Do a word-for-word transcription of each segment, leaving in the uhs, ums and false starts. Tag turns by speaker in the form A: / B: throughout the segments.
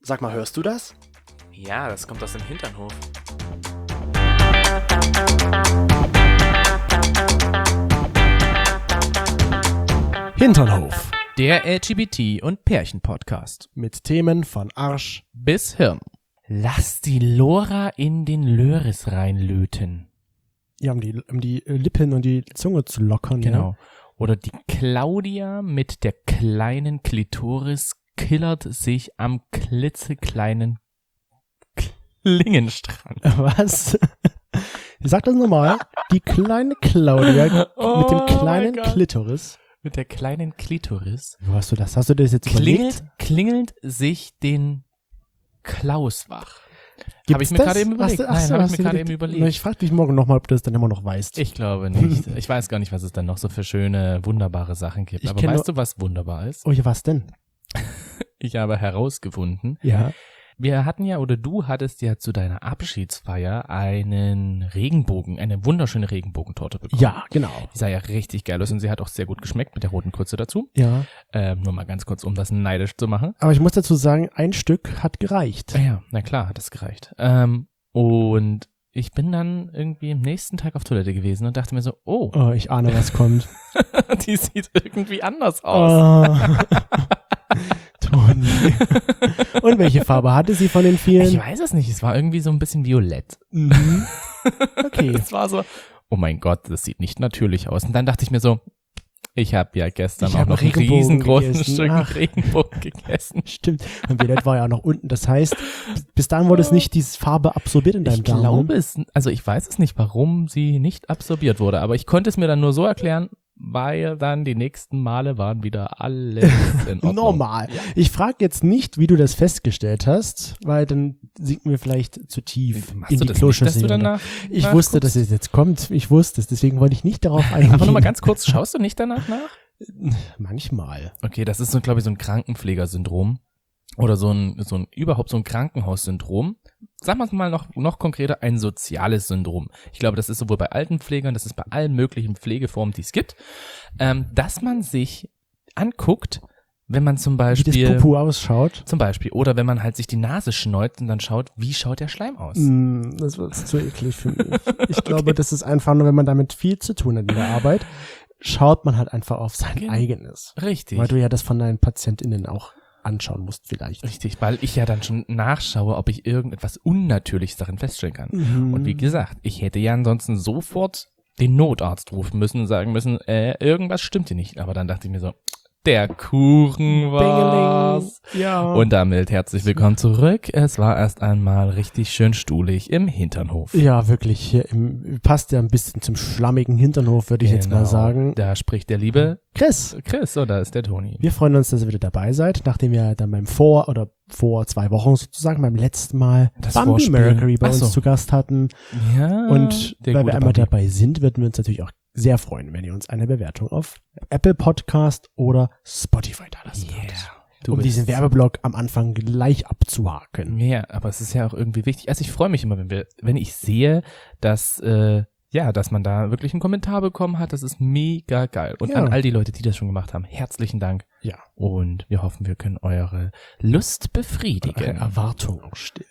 A: Sag mal, hörst du das?
B: Ja, das kommt aus dem Hinternhof.
A: Hinternhof.
B: Der L G B T- und Pärchen-Podcast.
A: Mit Themen von Arsch
B: bis Hirn. Lass die Lora in den Löris reinlöten.
A: Ja, um die, um die Lippen und die Zunge zu lockern.
B: Genau.
A: Ja.
B: Oder die Claudia mit der kleinen Klitoris killert sich am klitzekleinen Klingenstrang.
A: Was? Sag das nochmal. Die kleine Claudia
B: Oh
A: mit dem kleinen
B: mein Gott.
A: Klitoris.
B: Mit der kleinen Klitoris
A: Wo hast du das? Hast du das jetzt
B: klingelt,
A: überlegt?
B: klingelt sich den Klaus wach.
A: Gibt's
B: Habe ich mir
A: das?
B: gerade eben
A: Hast
B: überlegt.
A: du- ach
B: Nein,
A: so,
B: habe ich
A: hast
B: mir
A: du
B: gerade eben
A: überlegt?
B: überlegt.
A: Ich frage dich morgen nochmal, ob du das dann immer noch weißt.
B: Ich glaube nicht. Ich weiß gar nicht, was es dann noch so für schöne, wunderbare Sachen gibt.
A: Ich
B: Aber
A: kenn
B: weißt
A: nur-
B: du, was wunderbar ist?
A: Oh ja, was denn?
B: Ich habe herausgefunden,
A: Ja.
B: wir hatten ja, oder du hattest ja zu deiner Abschiedsfeier einen Regenbogen, eine wunderschöne Regenbogentorte bekommen.
A: Ja, genau.
B: Die sah ja richtig geil aus und sie hat auch sehr gut geschmeckt mit der roten Krütze dazu.
A: Ja.
B: Ähm, nur mal ganz kurz, um das neidisch zu machen.
A: Aber ich muss dazu sagen, ein Stück hat gereicht.
B: Ah ja, na klar, hat es gereicht. Ähm, und ich bin dann irgendwie am nächsten Tag auf Toilette gewesen und dachte mir so, oh,
A: Oh, ich ahne, was kommt.
B: die sieht irgendwie anders aus.
A: Oh. Toni. Und welche Farbe hatte sie von den vielen?
B: Ich weiß es nicht, es war irgendwie so ein bisschen violett.
A: Mhm. Okay.
B: Es war so, oh mein Gott, das sieht nicht natürlich aus. Und dann dachte ich mir so, ich habe ja gestern
A: Ich
B: auch
A: hab
B: noch ein
A: Regenbogen
B: riesengroßes
A: gegessen.
B: Stück
A: Ach.
B: Regenbogen gegessen.
A: Stimmt. Und Violett war ja noch unten. Das heißt, bis dahin wurde es nicht diese Farbe absorbiert in deinem
B: Ich
A: Darm.
B: glaube es, also ich weiß es nicht, warum sie nicht absorbiert wurde, aber ich konnte es mir dann nur so erklären, weil dann die nächsten Male waren wieder alles in Ordnung.
A: Normal. Ich frage jetzt nicht, wie du das festgestellt hast, weil dann sinken wir vielleicht zu tief
B: Machst
A: in
B: du
A: die
B: das nicht, dass du
A: Kloschüssel.
B: danach
A: Ich
B: nachguckst?
A: wusste, dass es jetzt kommt. Ich wusste es. Deswegen wollte ich nicht darauf eingehen.
B: Einfach nur mal ganz kurz, schaust du nicht danach nach?
A: Manchmal.
B: Okay, das ist so, glaube ich, so ein Krankenpflegersyndrom oder so ein, so ein, überhaupt so ein Krankenhaussyndrom. Sagen wir es mal noch, noch konkreter, ein soziales Syndrom. Ich glaube, das ist sowohl bei Altenpflegern, das ist bei allen möglichen Pflegeformen, die es gibt, ähm, dass man sich anguckt, wenn man zum
A: Wie
B: Beispiel,
A: das Pupu ausschaut.
B: zum Beispiel, oder wenn man halt sich die Nase schneuzt und dann schaut, wie schaut der Schleim aus?
A: Mm, Das wird zu eklig für mich. Ich glaube, das ist einfach nur, wenn man damit viel zu tun hat in der Arbeit, schaut man halt einfach auf sein
B: Genau.
A: eigenes.
B: Richtig.
A: Weil du ja das von deinen PatientInnen auch anschauen musst vielleicht.
B: Richtig, weil ich ja dann schon nachschaue, ob ich irgendetwas Unnatürliches darin feststellen kann.
A: Mhm.
B: Und wie gesagt, ich hätte ja ansonsten sofort den Notarzt rufen müssen und sagen müssen, äh, irgendwas stimmt hier nicht. Aber dann dachte ich mir so, der Kuchen war's.
A: Ja.
B: Und damit herzlich willkommen zurück. Es war erst einmal richtig schön stuhlig im Hinternhof.
A: Ja, wirklich. Hier im, passt ja ein bisschen zum schlammigen Hinternhof, würde ich jetzt mal
B: Genau,
A: sagen.
B: Da spricht der liebe
A: Chris,
B: Chris, oder ist der Toni?
A: wir freuen uns, dass ihr wieder dabei seid, nachdem ihr dann beim Vor- oder vor zwei Wochen sozusagen beim letzten Mal
B: Das
A: Bambi
B: Vorspiel.
A: Mercury bei
B: Ach so.
A: uns zu Gast hatten.
B: Ja.
A: Und
B: der
A: weil
B: gute
A: wir einmal
B: Bambi.
A: dabei sind, würden wir uns natürlich auch sehr freuen, wenn ihr uns eine Bewertung auf Apple Podcast oder Spotify da lassen
B: Yeah.
A: würdet.
B: Du
A: Um
B: bist-
A: diesen Werbeblock am Anfang gleich abzuhaken.
B: Ja, aber es ist ja auch irgendwie wichtig. Also ich freue mich immer, wenn wir, wenn ich sehe, dass äh, ja, dass man da wirklich einen Kommentar bekommen hat. Das ist mega geil. Und
A: Ja.
B: an all die Leute, die das schon gemacht haben, herzlichen Dank.
A: Ja.
B: Und wir hoffen, wir können eure Lust
A: Eine
B: befriedigen.
A: Erwartung auch still.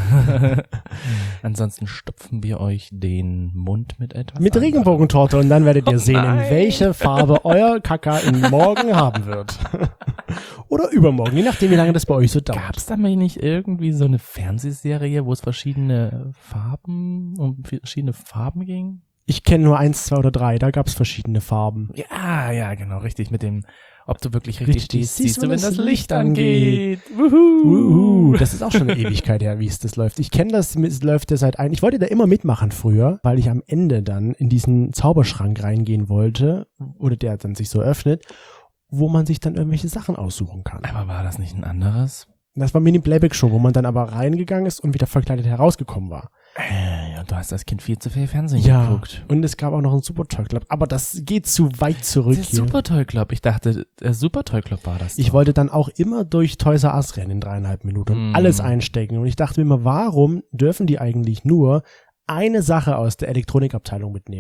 B: Ansonsten stopfen wir euch den Mund mit etwas
A: Mit
B: anderem.
A: Regenbogentorte und dann werdet ihr
B: Oh
A: sehen, in
B: nein.
A: welche Farbe euer Kaka in morgen haben wird. Oder übermorgen, je nachdem, wie lange das bei euch so dauert.
B: Gab es da mal nicht irgendwie so eine Fernsehserie, wo es verschiedene Farben um verschiedene Farben ging?
A: Ich kenne nur eins, zwei oder drei, da gab es verschiedene Farben.
B: Ja, ja, genau, richtig. Mit dem, ob du wirklich richtig,
A: Richtig,
B: stehst, siehst du, wenn das Licht angeht.
A: Uhu,
B: Wuhu.
A: das ist auch schon eine Ewigkeit her, wie es das läuft. Ich kenne das, es läuft ja seit ein. Ich wollte da immer mitmachen früher, weil ich am Ende dann in diesen Zauberschrank reingehen wollte, oder der dann sich so öffnet, wo man sich dann irgendwelche Sachen aussuchen kann.
B: Aber war das nicht ein anderes?
A: Das war Mini-Playback-Show, wo man dann aber reingegangen ist und wieder verkleidet herausgekommen war.
B: Äh, ja, du hast als Kind viel zu viel Fernsehen
A: Ja,
B: geguckt.
A: und es gab auch noch einen Super Toy Club, aber das geht zu weit zurück
B: Der
A: hier.
B: Super Toy Club. Ich dachte, der Super Toy Club war das.
A: Ich
B: doch.
A: wollte dann auch immer durch Toys R Us rennen in dreieinhalb Minuten und
B: Mm.
A: alles einstecken. Und ich dachte mir immer, warum dürfen die eigentlich nur eine Sache aus der Elektronikabteilung mitnehmen?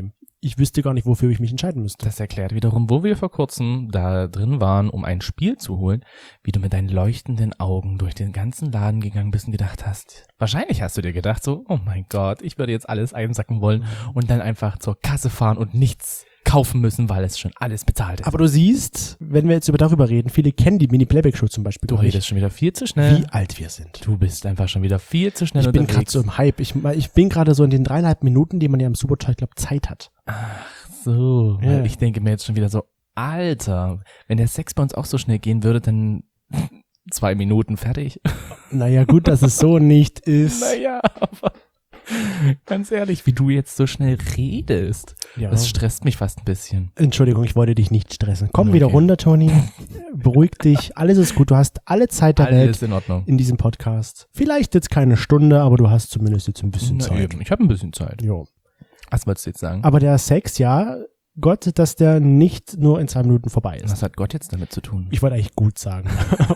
A: ich wüsste gar nicht, wofür ich mich entscheiden müsste.
B: Das erklärt wiederum, wo wir vor kurzem da drin waren, um ein Spiel zu holen, wie du mit deinen leuchtenden Augen durch den ganzen Laden gegangen bist und gedacht hast, wahrscheinlich hast du dir gedacht so, oh mein Gott, ich würde jetzt alles einsacken wollen und dann einfach zur Kasse fahren und nichts kaufen müssen, weil es schon alles bezahlt ist.
A: Aber du siehst, wenn wir jetzt über darüber reden, viele kennen die Mini-Playback-Show zum Beispiel.
B: Du
A: gar nicht,
B: redest schon wieder viel zu schnell.
A: wie alt wir sind.
B: Du bist einfach schon wieder viel zu schnell
A: Ich bin gerade
B: unterwegs.
A: so im Hype. Ich, ich bin gerade so in den dreieinhalb Minuten, die man ja im Superchat, glaube Zeit hat.
B: So,
A: Ja.
B: weil ich denke mir jetzt schon wieder so, Alter, wenn der Sex bei uns auch so schnell gehen würde, dann zwei Minuten fertig.
A: Naja, gut, dass es so nicht ist.
B: Naja, aber ganz ehrlich, wie du jetzt so schnell redest,
A: Ja.
B: das stresst mich fast ein bisschen.
A: Entschuldigung, ich wollte dich nicht stressen. Komm
B: Okay.
A: wieder runter, Toni. Beruhig dich. Alles ist gut. Du hast alle Zeit der Welt
B: Alles in Ordnung.
A: in diesem Podcast. Vielleicht jetzt keine Stunde, aber du hast zumindest jetzt ein bisschen
B: Na
A: Zeit.
B: eben, ich habe ein bisschen Zeit.
A: Jo.
B: Was wolltest du jetzt sagen?
A: Aber der Sex, ja, Gott, dass der nicht nur in zwei Minuten vorbei ist.
B: Was hat Gott jetzt damit zu tun?
A: Ich wollte eigentlich gut sagen.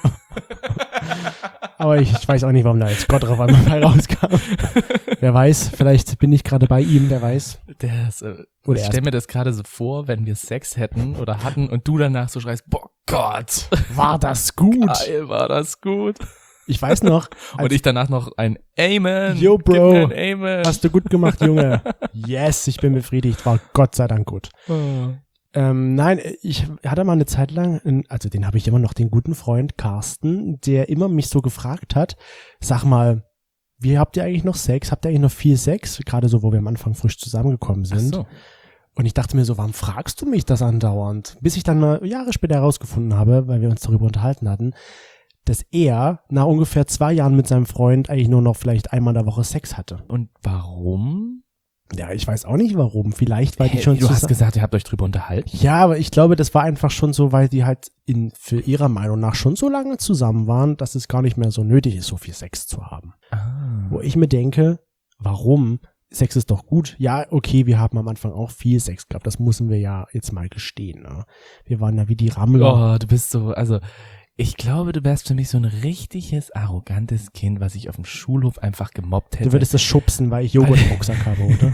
A: Aber ich, ich weiß auch nicht, warum da jetzt Gott drauf einmal rauskam. Wer weiß, vielleicht bin ich gerade bei ihm, wer weiß.
B: Das, äh,
A: Oder
B: ich stell mir das gerade so vor, wenn wir Sex hätten oder hatten und du danach so schreist, boah Gott,
A: War das gut?
B: geil, war das gut.
A: Ich weiß noch,
B: Und
A: als,
B: ich danach noch ein Amen.
A: Yo, Bro.
B: Gib mir ein Amen.
A: hast du gut gemacht, Junge. Yes, ich bin befriedigt, war Gott sei Dank gut.
B: Oh.
A: Ähm, nein, ich hatte mal eine Zeit lang, einen- also den habe ich immer noch, den guten Freund Carsten, der immer mich so gefragt hat, sag mal, wie habt ihr eigentlich noch Sex? Habt ihr eigentlich noch viel Sex? Gerade so, wo wir am Anfang frisch zusammengekommen
B: Ach
A: sind.
B: so.
A: Und ich dachte mir so, warum fragst du mich das andauernd? Bis ich dann mal Jahre später herausgefunden habe, weil wir uns darüber unterhalten hatten, dass er nach ungefähr zwei Jahren mit seinem Freund eigentlich nur noch vielleicht einmal in der Woche Sex hatte.
B: Und warum?
A: Ja, ich weiß auch nicht warum. Vielleicht, weil die
B: Hä,
A: schon
B: du hast
A: zusammen-
B: gesagt, ihr habt euch drüber unterhalten.
A: Ja, aber ich glaube, das war einfach schon so, weil die halt in, für ihrer Meinung nach schon so lange zusammen waren, dass es gar nicht mehr so nötig ist, so viel Sex zu haben.
B: Ah.
A: Wo ich mir denke, warum? Sex ist doch gut. Ja, okay, wir haben am Anfang auch viel Sex gehabt. Das müssen wir ja jetzt mal gestehen. Ne? Wir waren ja wie die Rammler.
B: Oh, du bist so, also ich glaube, du wärst für mich so ein richtiges, arrogantes Kind, was ich auf dem Schulhof einfach gemobbt hätte.
A: Du würdest das schubsen, weil ich Joghurt im Rucksack habe, oder?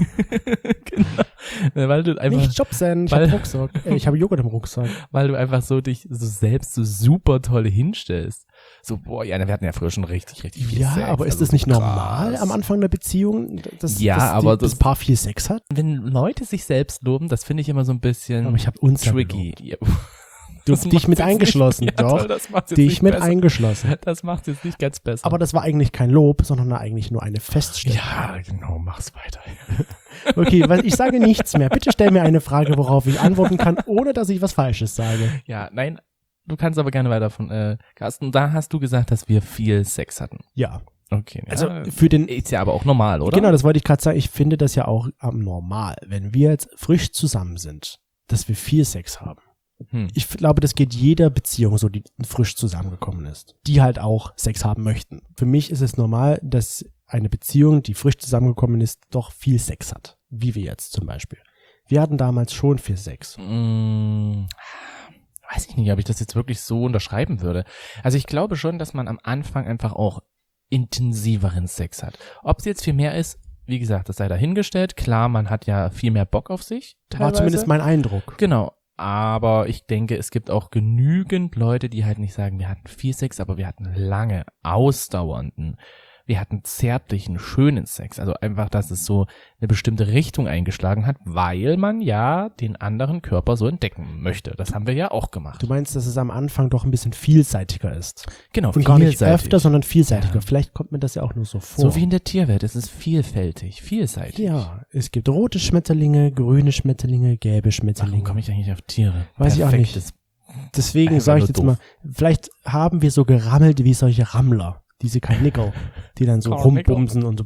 B: genau. Weil du einfach,
A: Nicht schubsen, ich
B: weil-
A: habe Rucksack. Äh, ich habe Joghurt im Rucksack.
B: weil du einfach so dich so selbst so super toll hinstellst. So, boah, ja, wir hatten ja früher schon richtig, richtig viel
A: Ja,
B: Sex.
A: aber ist
B: also
A: das nicht
B: krass.
A: normal am Anfang der Beziehung, dass,
B: Ja,
A: dass
B: aber
A: die, das
B: das-
A: Paar viel Sex hat?
B: Wenn Leute sich selbst loben, das finde ich immer so ein bisschen
A: Aber ich habe uns ja
B: tricky.
A: gelobt.
B: Ja.
A: Du,
B: Das
A: dich
B: macht's
A: mit
B: jetzt
A: eingeschlossen,
B: nicht, ja,
A: doch.
B: toll, das macht's jetzt
A: Dich
B: nicht
A: mit
B: besser.
A: eingeschlossen.
B: Das macht jetzt nicht ganz besser.
A: Aber das war eigentlich kein Lob, sondern eigentlich nur eine Feststellung.
B: ja, genau, mach's weiter.
A: Okay, weil ich sage nichts mehr. Bitte stell mir eine Frage, worauf ich antworten kann, ohne dass ich was Falsches sage.
B: Ja, nein, du kannst aber gerne weiter von, äh, Carsten, da hast du gesagt, dass wir viel Sex hatten.
A: Ja,
B: Okay.
A: also
B: ja,
A: für den...
B: ist ja aber auch normal, oder?
A: Genau, das wollte ich gerade sagen. Ich finde das ja auch am normal, wenn wir jetzt frisch zusammen sind, dass wir viel Sex haben.
B: Hm.
A: Ich glaube, das geht jeder Beziehung so, die frisch zusammengekommen ist, die halt auch Sex haben möchten. Für mich ist es normal, dass eine Beziehung, die frisch zusammengekommen ist, doch viel Sex hat. Wie wir jetzt zum Beispiel. Wir hatten damals schon viel Sex.
B: Mm, weiß ich nicht, ob ich das jetzt wirklich so unterschreiben würde. Also ich glaube schon, dass man am Anfang einfach auch intensiveren Sex hat. Ob es jetzt viel mehr ist, wie gesagt, das sei dahingestellt. Klar, man hat ja viel mehr Bock auf sich.
A: War
B: teilweise.
A: zumindest mein Eindruck.
B: Genau. Aber ich denke, es gibt auch genügend Leute, die halt nicht sagen, wir hatten viel Sex, aber wir hatten lange, ausdauernden, wir hatten zärtlichen, schönen Sex. Also einfach, dass es so eine bestimmte Richtung eingeschlagen hat, weil man ja den anderen Körper so entdecken möchte. Das haben wir ja auch gemacht.
A: Du meinst, dass es am Anfang doch ein bisschen vielseitiger ist.
B: Genau,
A: Und gar nicht
B: vielseitig.
A: öfter, sondern vielseitiger.
B: Ja.
A: Vielleicht kommt mir das ja auch nur so vor.
B: So wie in der Tierwelt, es ist vielfältig, vielseitig.
A: Ja, es gibt rote Schmetterlinge, grüne Schmetterlinge, gelbe
B: Warum
A: Schmetterlinge.
B: komme ich eigentlich auf Tiere?
A: Weiß ich auch nicht.
B: Perfektes-
A: Deswegen
B: Einfach
A: sage ich
B: nur
A: jetzt
B: doof.
A: mal, vielleicht haben wir so gerammelt wie solche Rammler, diese Karnickel, die dann so
B: Karnickel.
A: rumbumsen und so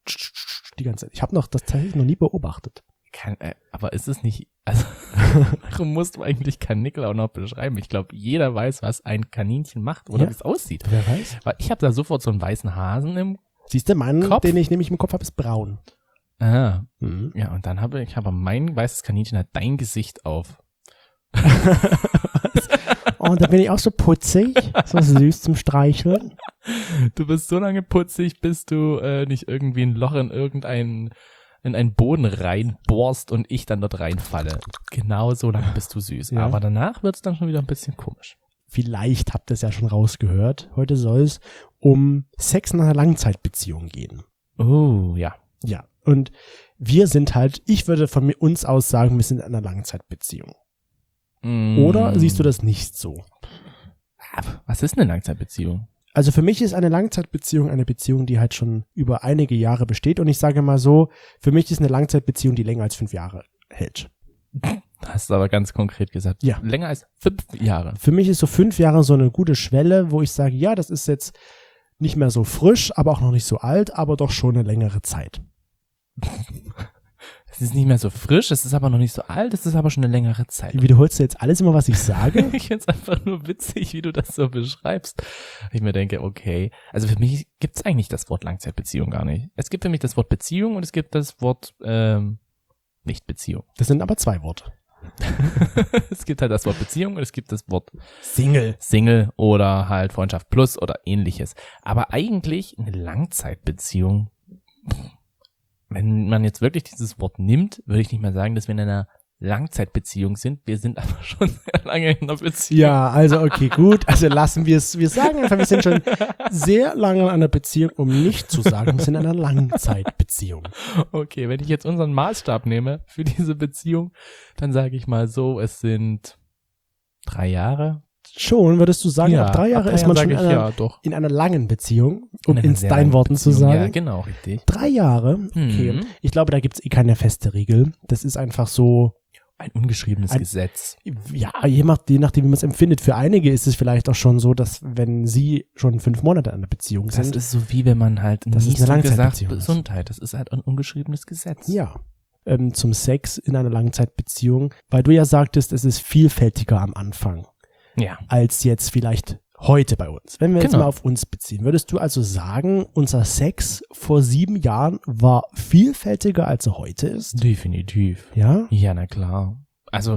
A: die ganze Zeit. Ich habe noch das tatsächlich noch nie beobachtet.
B: Kann, äh, aber ist es nicht, also, warum musst du eigentlich Karnickel auch noch beschreiben? Ich glaube, jeder weiß, was ein Kaninchen macht oder
A: Ja.
B: wie es aussieht.
A: Wer weiß?
B: Weil ich habe da sofort so einen weißen Hasen im,
A: Siehst du, mein,
B: Kopf?
A: den ich nämlich im Kopf habe, ist braun.
B: ah,
A: Mhm.
B: ja, und dann habe ich, aber mein weißes Kaninchen hat dein Gesicht auf.
A: Und da bin ich auch so putzig, so süß zum Streicheln.
B: Du bist so lange putzig, bis du äh, nicht irgendwie ein Loch in irgendein in einen Boden reinbohrst und ich dann dort reinfalle. Genau so lange bist du süß.
A: Ja.
B: Aber danach wird's dann schon wieder ein bisschen komisch.
A: Vielleicht habt ihr es ja schon rausgehört. Heute soll es um Sex nach einer Langzeitbeziehung gehen.
B: Oh, ja.
A: Ja, und wir sind halt, ich würde von mir uns aus sagen, wir sind in einer Langzeitbeziehung.
B: Mm.
A: Oder siehst du das nicht so?
B: Was ist eine Langzeitbeziehung?
A: Also für mich ist eine Langzeitbeziehung eine Beziehung, die halt schon über einige Jahre besteht. Und ich sage mal so, für mich ist eine Langzeitbeziehung, die länger als fünf Jahre hält.
B: Hast du aber ganz konkret gesagt.
A: Ja.
B: Länger als fünf Jahre.
A: Für mich ist so fünf Jahre so eine gute Schwelle, wo ich sage, ja, das ist jetzt nicht mehr so frisch, aber auch noch nicht so alt, aber doch schon eine längere Zeit.
B: Es ist nicht mehr so frisch, es ist aber noch nicht so alt, es ist aber schon eine längere Zeit.
A: Wiederholst du jetzt alles immer, was ich sage?
B: Ich finde es einfach nur witzig, wie du das so beschreibst. Ich mir denke, okay, also für mich gibt es eigentlich das Wort Langzeitbeziehung gar nicht. Es gibt für mich das Wort Beziehung und es gibt das Wort ähm, Nicht-Beziehung.
A: Das sind aber zwei Worte.
B: Es gibt halt das Wort Beziehung und es gibt das Wort
A: Single.
B: Single oder halt Freundschaft plus oder ähnliches. Aber eigentlich eine Langzeitbeziehung, wenn man jetzt wirklich dieses Wort nimmt, würde ich nicht mehr sagen, dass wir in einer Langzeitbeziehung sind. Wir sind aber schon sehr lange in einer Beziehung.
A: Ja, also okay, gut. Also lassen wir es. Wir sagen einfach, wir sind schon sehr lange in einer Beziehung, um nicht zu sagen, wir sind in einer Langzeitbeziehung.
B: Okay, wenn ich jetzt unseren Maßstab nehme für diese Beziehung, dann sage ich mal so, es sind drei Jahre.
A: Schon, würdest du sagen, ab drei Jahre ist man schon in einer,
B: ja, doch.
A: in einer langen Beziehung, um
B: In einer
A: in
B: sehr
A: deinen
B: langen
A: Worten zu
B: Beziehung.
A: sagen.
B: Ja, genau, richtig.
A: Drei Jahre, okay.
B: Mhm.
A: Ich glaube, da gibt's eh keine feste Regel. Das ist einfach so,
B: Ein ungeschriebenes
A: Ein-
B: Gesetz.
A: ja, je, nach, je nachdem, wie man es empfindet. Für einige ist es vielleicht auch schon so, dass wenn sie schon fünf Monate in einer Beziehung
B: Das
A: sind,
B: ist so wie wenn man halt
A: Das ist
B: nie
A: eine
B: so gesagt
A: Langzeitbeziehung ist.
B: Gesundheit. Das ist halt ein ungeschriebenes Gesetz.
A: ja, ähm, zum Sex in einer Langzeitbeziehung, weil du ja sagtest, es ist vielfältiger am Anfang
B: Ja.
A: als jetzt vielleicht heute bei uns. Wenn wir jetzt
B: Genau.
A: mal auf uns beziehen, würdest du also sagen, unser Sex vor sieben Jahren war vielfältiger, als er heute ist?
B: Definitiv.
A: Ja?
B: Ja, na klar. Also,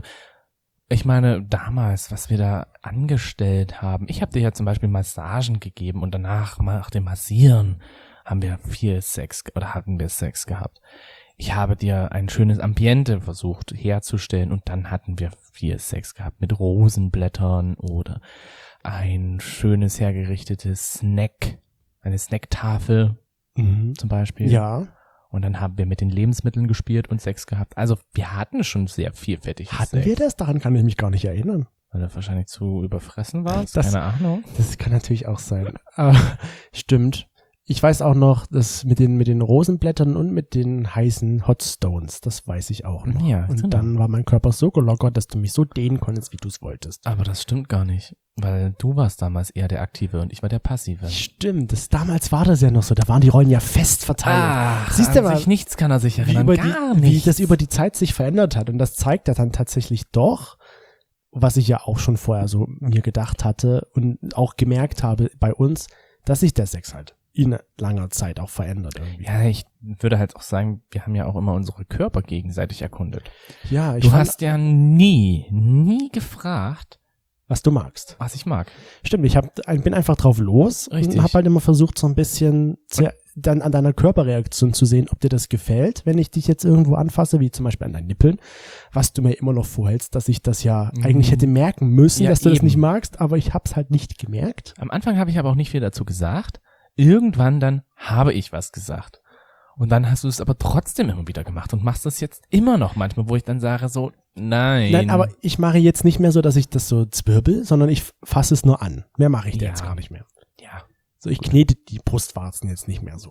B: ich meine, damals, was wir da angestellt haben, ich habe dir ja zum Beispiel Massagen gegeben und danach, nach dem Massieren, haben wir viel Sex, oder hatten wir Sex gehabt. Ich habe dir ein schönes Ambiente versucht herzustellen und dann hatten wir viel Sex gehabt mit Rosenblättern oder ein schönes hergerichtetes Snack, eine Snacktafel
A: Mhm.
B: zum Beispiel.
A: Ja.
B: Und dann haben wir mit den Lebensmitteln gespielt und Sex gehabt. Also wir hatten schon sehr vielfältig
A: Hatten
B: Sex.
A: wir das? Daran kann ich mich gar nicht erinnern.
B: Weil du wahrscheinlich zu überfressen warst?
A: Das-
B: Keine Ahnung.
A: Das kann natürlich auch sein. Aber stimmt. Ich weiß auch noch, dass mit den, mit den Rosenblättern und mit den heißen Hot Stones, das weiß ich auch noch.
B: Ja,
A: und
B: genau.
A: dann war mein Körper so gelockert, dass du mich so dehnen konntest, wie du es wolltest.
B: Aber das stimmt gar nicht. Weil du warst damals eher der Aktive und ich war der Passive.
A: Stimmt, das, damals war das ja noch so, da waren die Rollen ja fest verteilt.
B: Ach,
A: Siehst du
B: an
A: mal,
B: sich nichts kann er sich
A: wie,
B: erinnern.
A: über
B: Gar
A: die, wie
B: nichts.
A: das über die Zeit sich verändert hat. Und das zeigt er dann tatsächlich doch, was ich ja auch schon vorher so mir gedacht hatte und auch gemerkt habe bei uns, dass sich der Sex halt in langer Zeit auch verändert irgendwie.
B: Ja, ich würde halt auch sagen, wir haben ja auch immer unsere Körper gegenseitig erkundet.
A: Ja, ich
B: Du
A: fand,
B: hast ja nie, nie gefragt,
A: was du magst.
B: was ich mag.
A: Stimmt, ich hab, bin einfach drauf los
B: Richtig.
A: und habe halt immer versucht, so ein bisschen zu, dann an deiner Körperreaktion zu sehen, ob dir das gefällt, wenn ich dich jetzt irgendwo anfasse, wie zum Beispiel an deinen Nippeln, was du mir immer noch vorhältst, dass ich das ja
B: Mhm.
A: eigentlich hätte merken müssen,
B: Ja,
A: dass du das
B: eben.
A: nicht magst, aber ich hab's halt nicht gemerkt.
B: Am Anfang habe ich aber auch nicht viel dazu gesagt. Irgendwann dann habe ich was gesagt. Und dann hast du es aber trotzdem immer wieder gemacht und machst das jetzt immer noch manchmal, wo ich dann sage so, nein.
A: Nein, aber ich mache jetzt nicht mehr so, dass ich das so zwirbel, sondern ich fasse es nur an. Mehr mache ich da
B: Ja.
A: jetzt gar nicht mehr.
B: Ja.
A: So, ich knete die Brustwarzen jetzt nicht mehr so.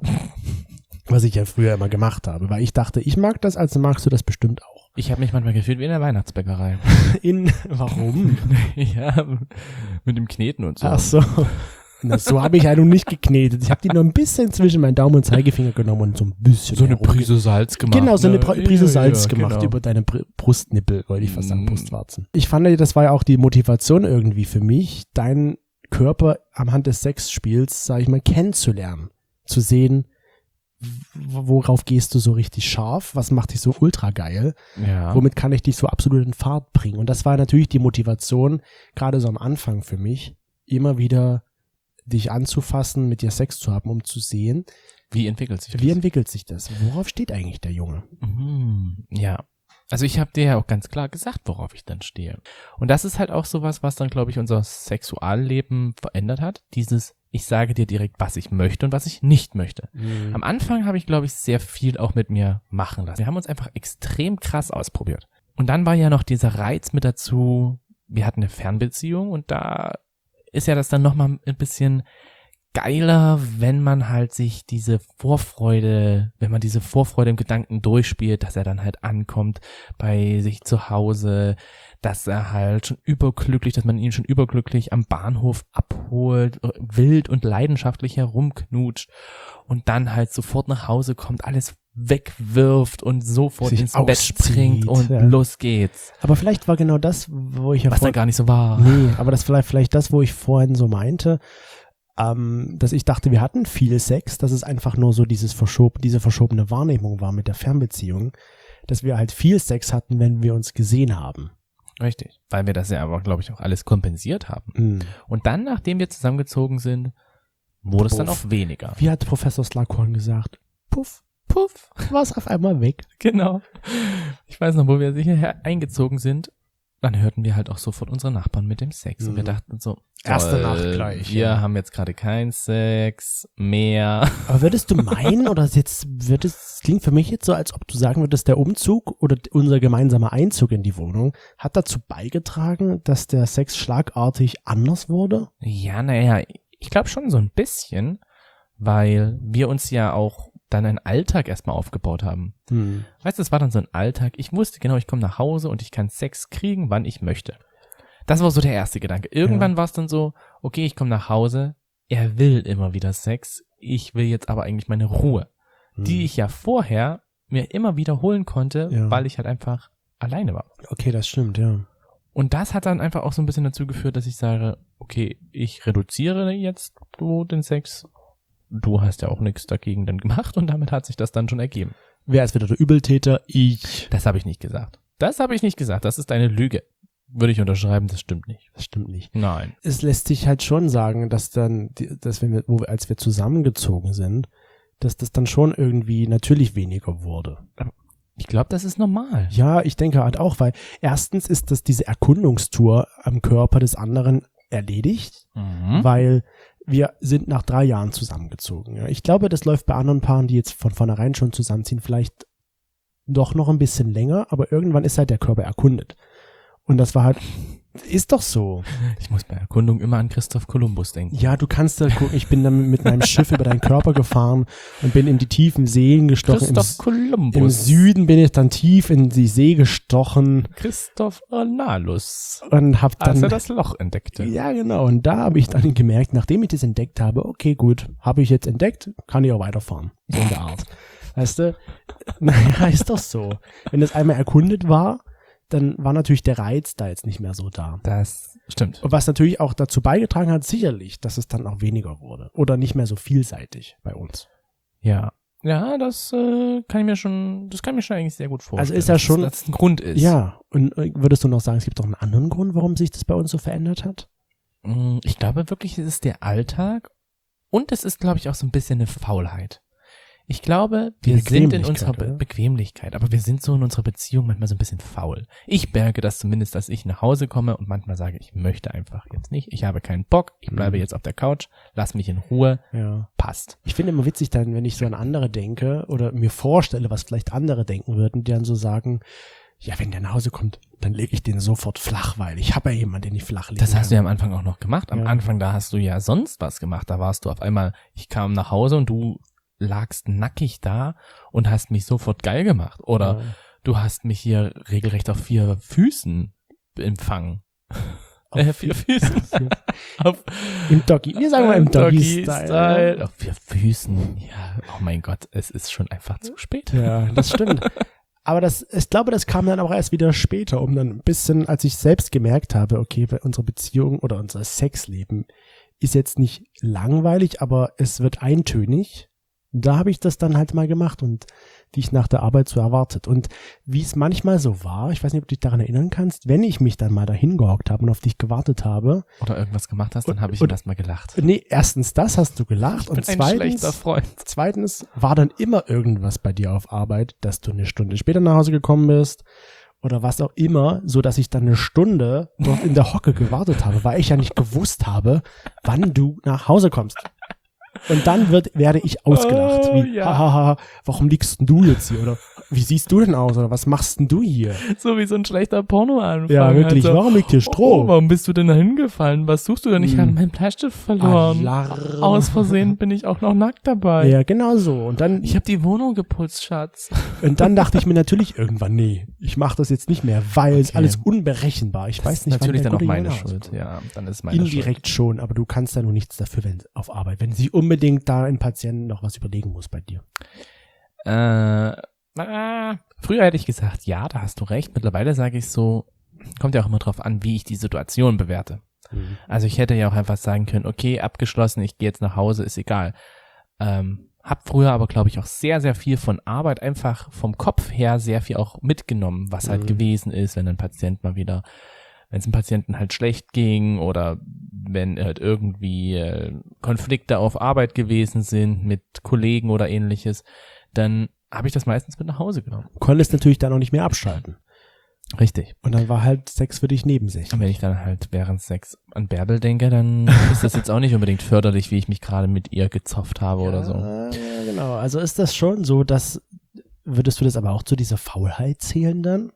A: Was ich ja früher immer gemacht habe, weil ich dachte, ich mag das, also magst du das bestimmt auch.
B: Ich habe mich manchmal gefühlt wie in der Weihnachtsbäckerei.
A: In, warum?
B: Ja, mit dem Kneten und so.
A: Ach so. Na, so habe ich ja nun nicht geknetet. Ich habe die nur ein bisschen zwischen meinen Daumen und Zeigefinger genommen und so ein bisschen.
B: So eine
A: herumge-
B: Prise Salz gemacht.
A: Genau, so eine
B: ne?
A: Pri- Prise
B: Ja,
A: Salz
B: ja,
A: gemacht
B: genau.
A: über deine Br- Brustnippel, wollte ich fast sagen,
B: Mm.
A: Brustwarzen. Ich fand, das war ja auch die Motivation irgendwie für mich, deinen Körper am Hand des Sexspiels, sage ich mal, kennenzulernen. Zu sehen, w- worauf gehst du so richtig scharf, was macht dich so ultra geil,
B: Ja.
A: womit kann ich dich so absolut in Fahrt bringen. Und das war natürlich die Motivation, gerade so am Anfang für mich, immer wieder dich anzufassen, mit dir Sex zu haben, um zu sehen,
B: Wie entwickelt sich das?
A: wie entwickelt sich das? Worauf steht eigentlich der Junge?
B: Mhm, ja. Also ich habe dir ja auch ganz klar gesagt, worauf ich dann stehe. Und das ist halt auch sowas, was dann, glaube ich, unser Sexualleben verändert hat. Dieses, ich sage dir direkt, was ich möchte und was ich nicht möchte.
A: Mhm.
B: Am Anfang habe ich, glaube ich, sehr viel auch mit mir machen lassen. Wir haben uns einfach extrem krass ausprobiert. Und dann war ja noch dieser Reiz mit dazu, wir hatten eine Fernbeziehung und da ist ja das dann nochmal ein bisschen geiler, wenn man halt sich diese Vorfreude, wenn man diese Vorfreude im Gedanken durchspielt, dass er dann halt ankommt bei sich zu Hause, dass er halt schon überglücklich, dass man ihn schon überglücklich am Bahnhof abholt, wild und leidenschaftlich herumknutscht und dann halt sofort nach Hause kommt, alles wegwirft und sofort
A: Sich
B: ins Bett
A: auszieht,
B: springt und
A: ja.
B: los geht's.
A: Aber vielleicht war genau das, wo ich ja
B: Was
A: vor-
B: dann gar nicht so war.
A: Nee, aber das vielleicht vielleicht das, wo ich vorhin so meinte, ähm, dass ich dachte, wir hatten viel Sex, dass es einfach nur so dieses verschob, diese verschobene Wahrnehmung war mit der Fernbeziehung, dass wir halt viel Sex hatten, wenn wir uns gesehen haben.
B: Richtig. Weil wir das ja aber, glaube ich, auch alles kompensiert haben.
A: Mhm.
B: Und dann, nachdem wir zusammengezogen sind, wurde es dann
A: Puff.
B: auch weniger.
A: Wie hat Professor Slughorn gesagt? Puff, puff, war es auf einmal weg.
B: Genau. Ich weiß noch, wo wir sicher eingezogen sind, dann hörten wir halt auch sofort unsere Nachbarn mit dem Sex. Und wir
A: Mhm.
B: dachten so,
A: Erste
B: toll,
A: Nacht gleich,
B: Wir
A: ja.
B: haben jetzt gerade keinen Sex mehr.
A: Aber würdest du meinen, oder jetzt wird es, klingt für mich jetzt so, als ob du sagen würdest, der Umzug oder unser gemeinsamer Einzug in die Wohnung hat dazu beigetragen, dass der Sex schlagartig anders wurde?
B: Ja, naja, ich glaube schon so ein bisschen, weil wir uns ja auch dann einen Alltag erstmal aufgebaut haben.
A: Hm.
B: Weißt du, es war dann so ein Alltag. Ich wusste genau, ich komme nach Hause und ich kann Sex kriegen, wann ich möchte. Das war so der erste Gedanke. Irgendwann
A: Ja.
B: war es dann so, okay, ich komme nach Hause, er will immer wieder Sex, ich will jetzt aber eigentlich meine Ruhe,
A: Hm.
B: die ich ja vorher mir immer wiederholen konnte,
A: Ja.
B: weil ich halt einfach alleine war.
A: Okay, das stimmt, ja.
B: Und das hat dann einfach auch so ein bisschen dazu geführt, dass ich sage, okay, ich reduziere jetzt so den Sex. Du hast ja auch nichts dagegen dann gemacht und damit hat sich das dann schon ergeben.
A: Wer ist wieder der Übeltäter? Ich.
B: Das habe ich nicht gesagt. Das habe ich nicht gesagt. Das ist eine Lüge. Würde ich unterschreiben, das stimmt nicht.
A: Das stimmt nicht.
B: Nein.
A: Es lässt sich halt schon sagen, dass dann, die- dass wenn wir, wo wir, als wir zusammengezogen sind, dass das dann schon irgendwie natürlich weniger wurde.
B: Ich glaube, das ist normal.
A: Ja, ich denke halt auch, weil erstens ist das diese Erkundungstour am Körper des anderen erledigt,
B: Mhm.
A: weil wir sind nach drei Jahren zusammengezogen. Ja. Ich glaube, das läuft bei anderen Paaren, die jetzt von vornherein schon zusammenziehen, vielleicht doch noch ein bisschen länger, aber irgendwann ist halt der Körper erkundet. Und das war halt, ist doch so.
B: Ich muss bei Erkundung immer an Christoph Kolumbus denken.
A: Ja, du kannst da gucken, ich bin dann mit meinem Schiff über deinen Körper gefahren und bin in die tiefen Seen gestochen. Im,
B: Christoph Kolumbus.
A: Im Süden bin ich dann tief in die See gestochen
B: Christoph Analus.
A: und hab
B: Als
A: dann
B: er das Loch entdeckte.
A: ja, genau. Und da habe ich dann gemerkt, nachdem ich das entdeckt habe, okay, gut, habe ich jetzt entdeckt, kann ich auch weiterfahren. So in der Art. Weißt du? Naja, ist doch so. Wenn das einmal erkundet war, dann war natürlich der Reiz da jetzt nicht mehr so da.
B: Das stimmt.
A: Und was natürlich auch dazu beigetragen hat, sicherlich, dass es dann auch weniger wurde. Oder nicht mehr so vielseitig bei uns.
B: Ja. Ja, das äh, kann ich mir schon, das kann ich mir schon eigentlich sehr gut vorstellen.
A: Also ist ja schon-
B: dass das ein Grund ist.
A: Ja, und äh, würdest du noch sagen, es gibt doch einen anderen Grund, warum sich das bei uns so verändert hat?
B: Mm, Ich glaube wirklich, es ist der Alltag und es ist, glaube ich, auch so ein bisschen eine Faulheit. Ich glaube,
A: Die
B: wir sind in
A: Bequemlichkeit,
B: unserer Be
A: oder?
B: Bequemlichkeit, aber wir sind so in unserer Beziehung manchmal so ein bisschen faul. Ich merke das zumindest, dass ich nach Hause komme und manchmal sage, ich möchte einfach jetzt nicht, ich habe keinen Bock, ich bleibe
A: Mhm.
B: jetzt auf der Couch, lass mich in Ruhe,
A: Ja.
B: passt.
A: Ich finde immer witzig dann, wenn ich so an andere denke oder mir vorstelle, was vielleicht andere denken würden, die dann so sagen, ja, wenn der nach Hause kommt, dann lege ich den sofort flach, weil ich habe ja jemanden, den ich flach lege.
B: Das hast du ja am Anfang auch noch gemacht. Am
A: Ja.
B: Anfang, da hast du ja sonst was gemacht. Da warst du auf einmal, ich kam nach Hause und du lagst nackig da und hast mich sofort geil gemacht. Oder
A: Ja.
B: du hast mich hier regelrecht auf vier Füßen empfangen.
A: Auf
B: äh, vier Füßen. auf,
A: Im Doggy, wir sagen mal im Doggy-Style.
B: Doggy-Style. Auf vier Füßen. Ja, oh mein Gott, es ist schon einfach zu spät.
A: Ja, das stimmt. Aber das, ich glaube, das kam dann auch erst wieder später, um dann ein bisschen, als ich selbst gemerkt habe, okay, unsere Beziehung oder unser Sexleben ist jetzt nicht langweilig, aber es wird eintönig. Da habe ich das dann halt mal gemacht und dich nach der Arbeit so erwartet. Und wie es manchmal so war, ich weiß nicht, ob du dich daran erinnern kannst, wenn ich mich dann mal dahin gehockt habe und auf dich gewartet habe.
B: Oder irgendwas gemacht hast, dann habe ich
A: und,
B: erstmal gelacht.
A: Nee, erstens das hast du gelacht
B: Ich bin
A: und
B: ein
A: zweitens,
B: schlechter Freund.
A: zweitens war dann immer irgendwas bei dir auf Arbeit, dass du eine Stunde später nach Hause gekommen bist oder was auch immer, so dass ich dann eine Stunde dort in der Hocke gewartet habe, weil ich ja nicht gewusst habe, wann du nach Hause kommst. Und dann wird, werde ich ausgelacht.
B: Oh,
A: wie,
B: ja.
A: hahaha, warum liegst denn du jetzt hier? Oder wie siehst du denn aus? Oder was machst denn du hier?
B: So wie so ein schlechter Pornoanfang.
A: Ja, wirklich.
B: Also,
A: Warum liegt hier Stroh?
B: Oh, warum bist du denn da hingefallen? Was suchst du denn? Ich
A: Hm.
B: habe meinen Bleistift verloren.
A: Alarm.
B: Aus Versehen bin ich auch noch nackt dabei.
A: Ja, genau so. Und dann,
B: Ich habe die Wohnung geputzt, Schatz.
A: und dann dachte ich mir natürlich irgendwann, nee, ich mache das jetzt nicht mehr, weil es
B: Okay.
A: alles unberechenbar. Ich
B: Das
A: weiß
B: ist
A: nicht, wann
B: natürlich
A: der
B: dann auch
A: gute
B: meine
A: Junge
B: Schuld.
A: rauskommt.
B: Ja, dann ist meine
A: Indirekt schon, aber du kannst da nur nichts dafür, wenn auf Arbeit, wenn sich unbedingt da ein Patient noch was überlegen muss bei dir.
B: Schuld. Äh, ah, früher hätte ich gesagt, ja, da hast du recht. Mittlerweile sage ich so, kommt ja auch immer drauf an, wie ich die Situation bewerte.
A: Mhm.
B: Also ich hätte ja auch einfach sagen können, okay, abgeschlossen, ich gehe jetzt nach Hause, ist egal. Ähm, hab früher aber, glaube ich, auch sehr, sehr viel von Arbeit einfach vom Kopf her sehr viel auch mitgenommen, was halt
A: Mhm.
B: gewesen ist, wenn ein Patient mal wieder, wenn es dem Patienten halt schlecht ging oder wenn halt irgendwie äh, Konflikte auf Arbeit gewesen sind mit Kollegen oder ähnliches, dann habe ich das meistens mit nach Hause genommen.
A: Du konntest natürlich dann auch nicht mehr abschalten.
B: Richtig.
A: Und dann war halt Sex für dich nebensächlich.
B: Und wenn ich dann halt während Sex an Bärbel denke, dann ist das jetzt auch nicht unbedingt förderlich, wie ich mich gerade mit ihr gezopft habe oder so.
A: Ja, genau. Also ist das schon so, dass, würdest du das aber auch zu dieser Faulheit zählen dann?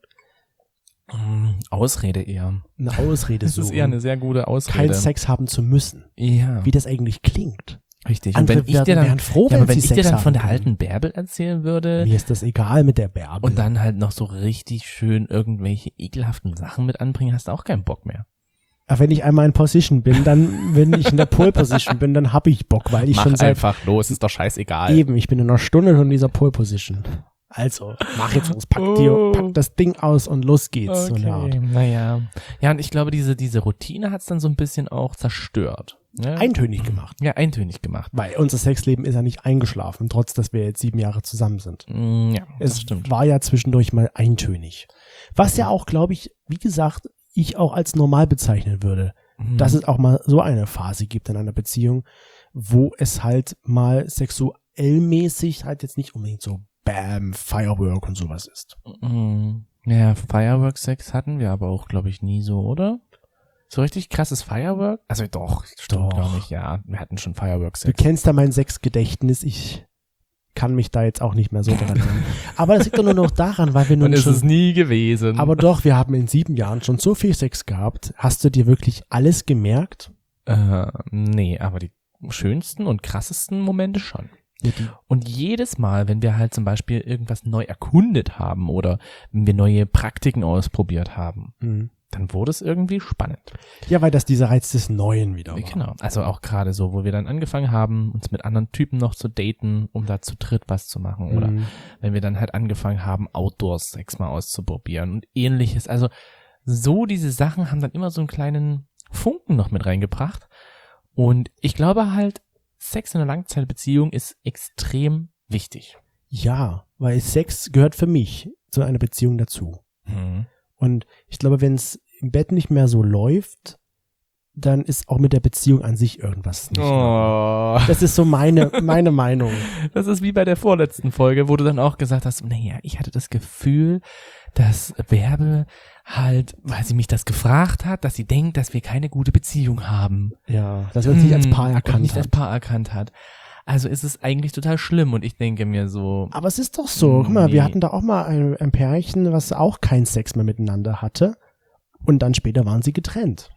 B: Mm, Ausrede eher.
A: Eine Ausrede
B: Das
A: so.
B: ist eher eine sehr gute Ausrede.
A: keinen Sex haben zu müssen.
B: Ja,
A: Wie das eigentlich klingt.
B: richtig. Und
A: Andere
B: wenn ich
A: werden,
B: dir dann,
A: wären froh,
B: ja,
A: wenn
B: aber wenn
A: sie
B: ich dir
A: Sex
B: dann
A: haben
B: von der
A: können.
B: alten Bärbel erzählen würde
A: Mir ist das egal mit der Bärbel.
B: und dann halt noch so richtig schön irgendwelche ekelhaften Sachen mit anbringen, hast du auch keinen Bock mehr.
A: Aber wenn ich einmal in Position bin, dann, wenn ich in der Pole Position bin, dann habe ich Bock, weil ich
B: Mach
A: schon seit
B: einfach los, ist doch scheißegal.
A: eben, ich bin in einer Stunde schon in dieser Pole Position. Also, mach jetzt los, pack,
B: Oh.
A: dir, pack das Ding aus und los geht's. So eine Art.
B: Okay, naja. Ja, und ich glaube, diese, diese Routine hat's dann so ein bisschen auch zerstört. Ne?
A: Eintönig gemacht.
B: Ja, eintönig gemacht.
A: Weil unser Sexleben ist ja nicht eingeschlafen, trotz dass wir jetzt sieben Jahre zusammen sind.
B: Mm, ja, das
A: Es
B: stimmt.
A: war ja zwischendurch mal eintönig. Was ja auch, glaube ich, wie gesagt, ich auch als normal bezeichnen würde.
B: Mhm.
A: Dass es auch mal so eine Phase gibt in einer Beziehung, wo es halt mal sexuell mäßig halt jetzt nicht unbedingt so Bam, Firework und sowas ist.
B: Mm, ja, Firework-Sex hatten wir aber auch, glaube ich, nie so, oder? So richtig krasses Firework? Also doch, stimmt,
A: Doch.
B: glaube ich, ja. Wir hatten schon
A: Du
B: Firework-Sex.
A: kennst da mein Sexgedächtnis, ich kann mich da jetzt auch nicht mehr so dran erinnern. Aber das liegt doch nur noch daran, weil wir nun
B: Und ist
A: schon,
B: es nie gewesen.
A: aber doch, wir haben in sieben Jahren schon so viel Sex gehabt. Hast du dir wirklich alles gemerkt?
B: äh, nee, aber die schönsten und krassesten Momente schon.
A: Ja, die,
B: Und jedes Mal, wenn wir halt zum Beispiel irgendwas neu erkundet haben oder wenn wir neue Praktiken ausprobiert haben,
A: mhm.
B: dann wurde es irgendwie spannend.
A: ja, weil das dieser Reiz des Neuen wieder war.
B: Genau. Also auch gerade so, wo wir dann angefangen haben, uns mit anderen Typen noch zu daten, um da zu dritt was zu machen. Oder
A: Mhm.
B: wenn wir dann halt angefangen haben, Outdoor-Sex mal auszuprobieren und ähnliches. Also so diese Sachen haben dann immer so einen kleinen Funken noch mit reingebracht. Und ich glaube halt, Sex in einer Langzeitbeziehung ist extrem wichtig.
A: Ja, weil Sex gehört für mich zu einer Beziehung dazu.
B: Mhm.
A: Und ich glaube, wenn es im Bett nicht mehr so läuft, dann ist auch mit der Beziehung an sich irgendwas nicht.
B: Oh.
A: Das ist so meine, meine Meinung.
B: Das ist wie bei der vorletzten Folge, wo du dann auch gesagt hast, naja, ich hatte das Gefühl, dass Bärbel halt, weil sie mich das gefragt hat, dass sie denkt, dass wir keine gute Beziehung haben.
A: Ja, dass wir uns nicht als Paar
B: Hm, und
A: erkannt
B: nicht als
A: haben.
B: Paar erkannt hat. Also ist es eigentlich total schlimm und ich denke mir so,
A: Aber es ist doch so. Guck mal,
B: Nee.
A: wir hatten da auch mal ein, ein Pärchen, was auch keinen Sex mehr miteinander hatte. Und dann später waren sie getrennt.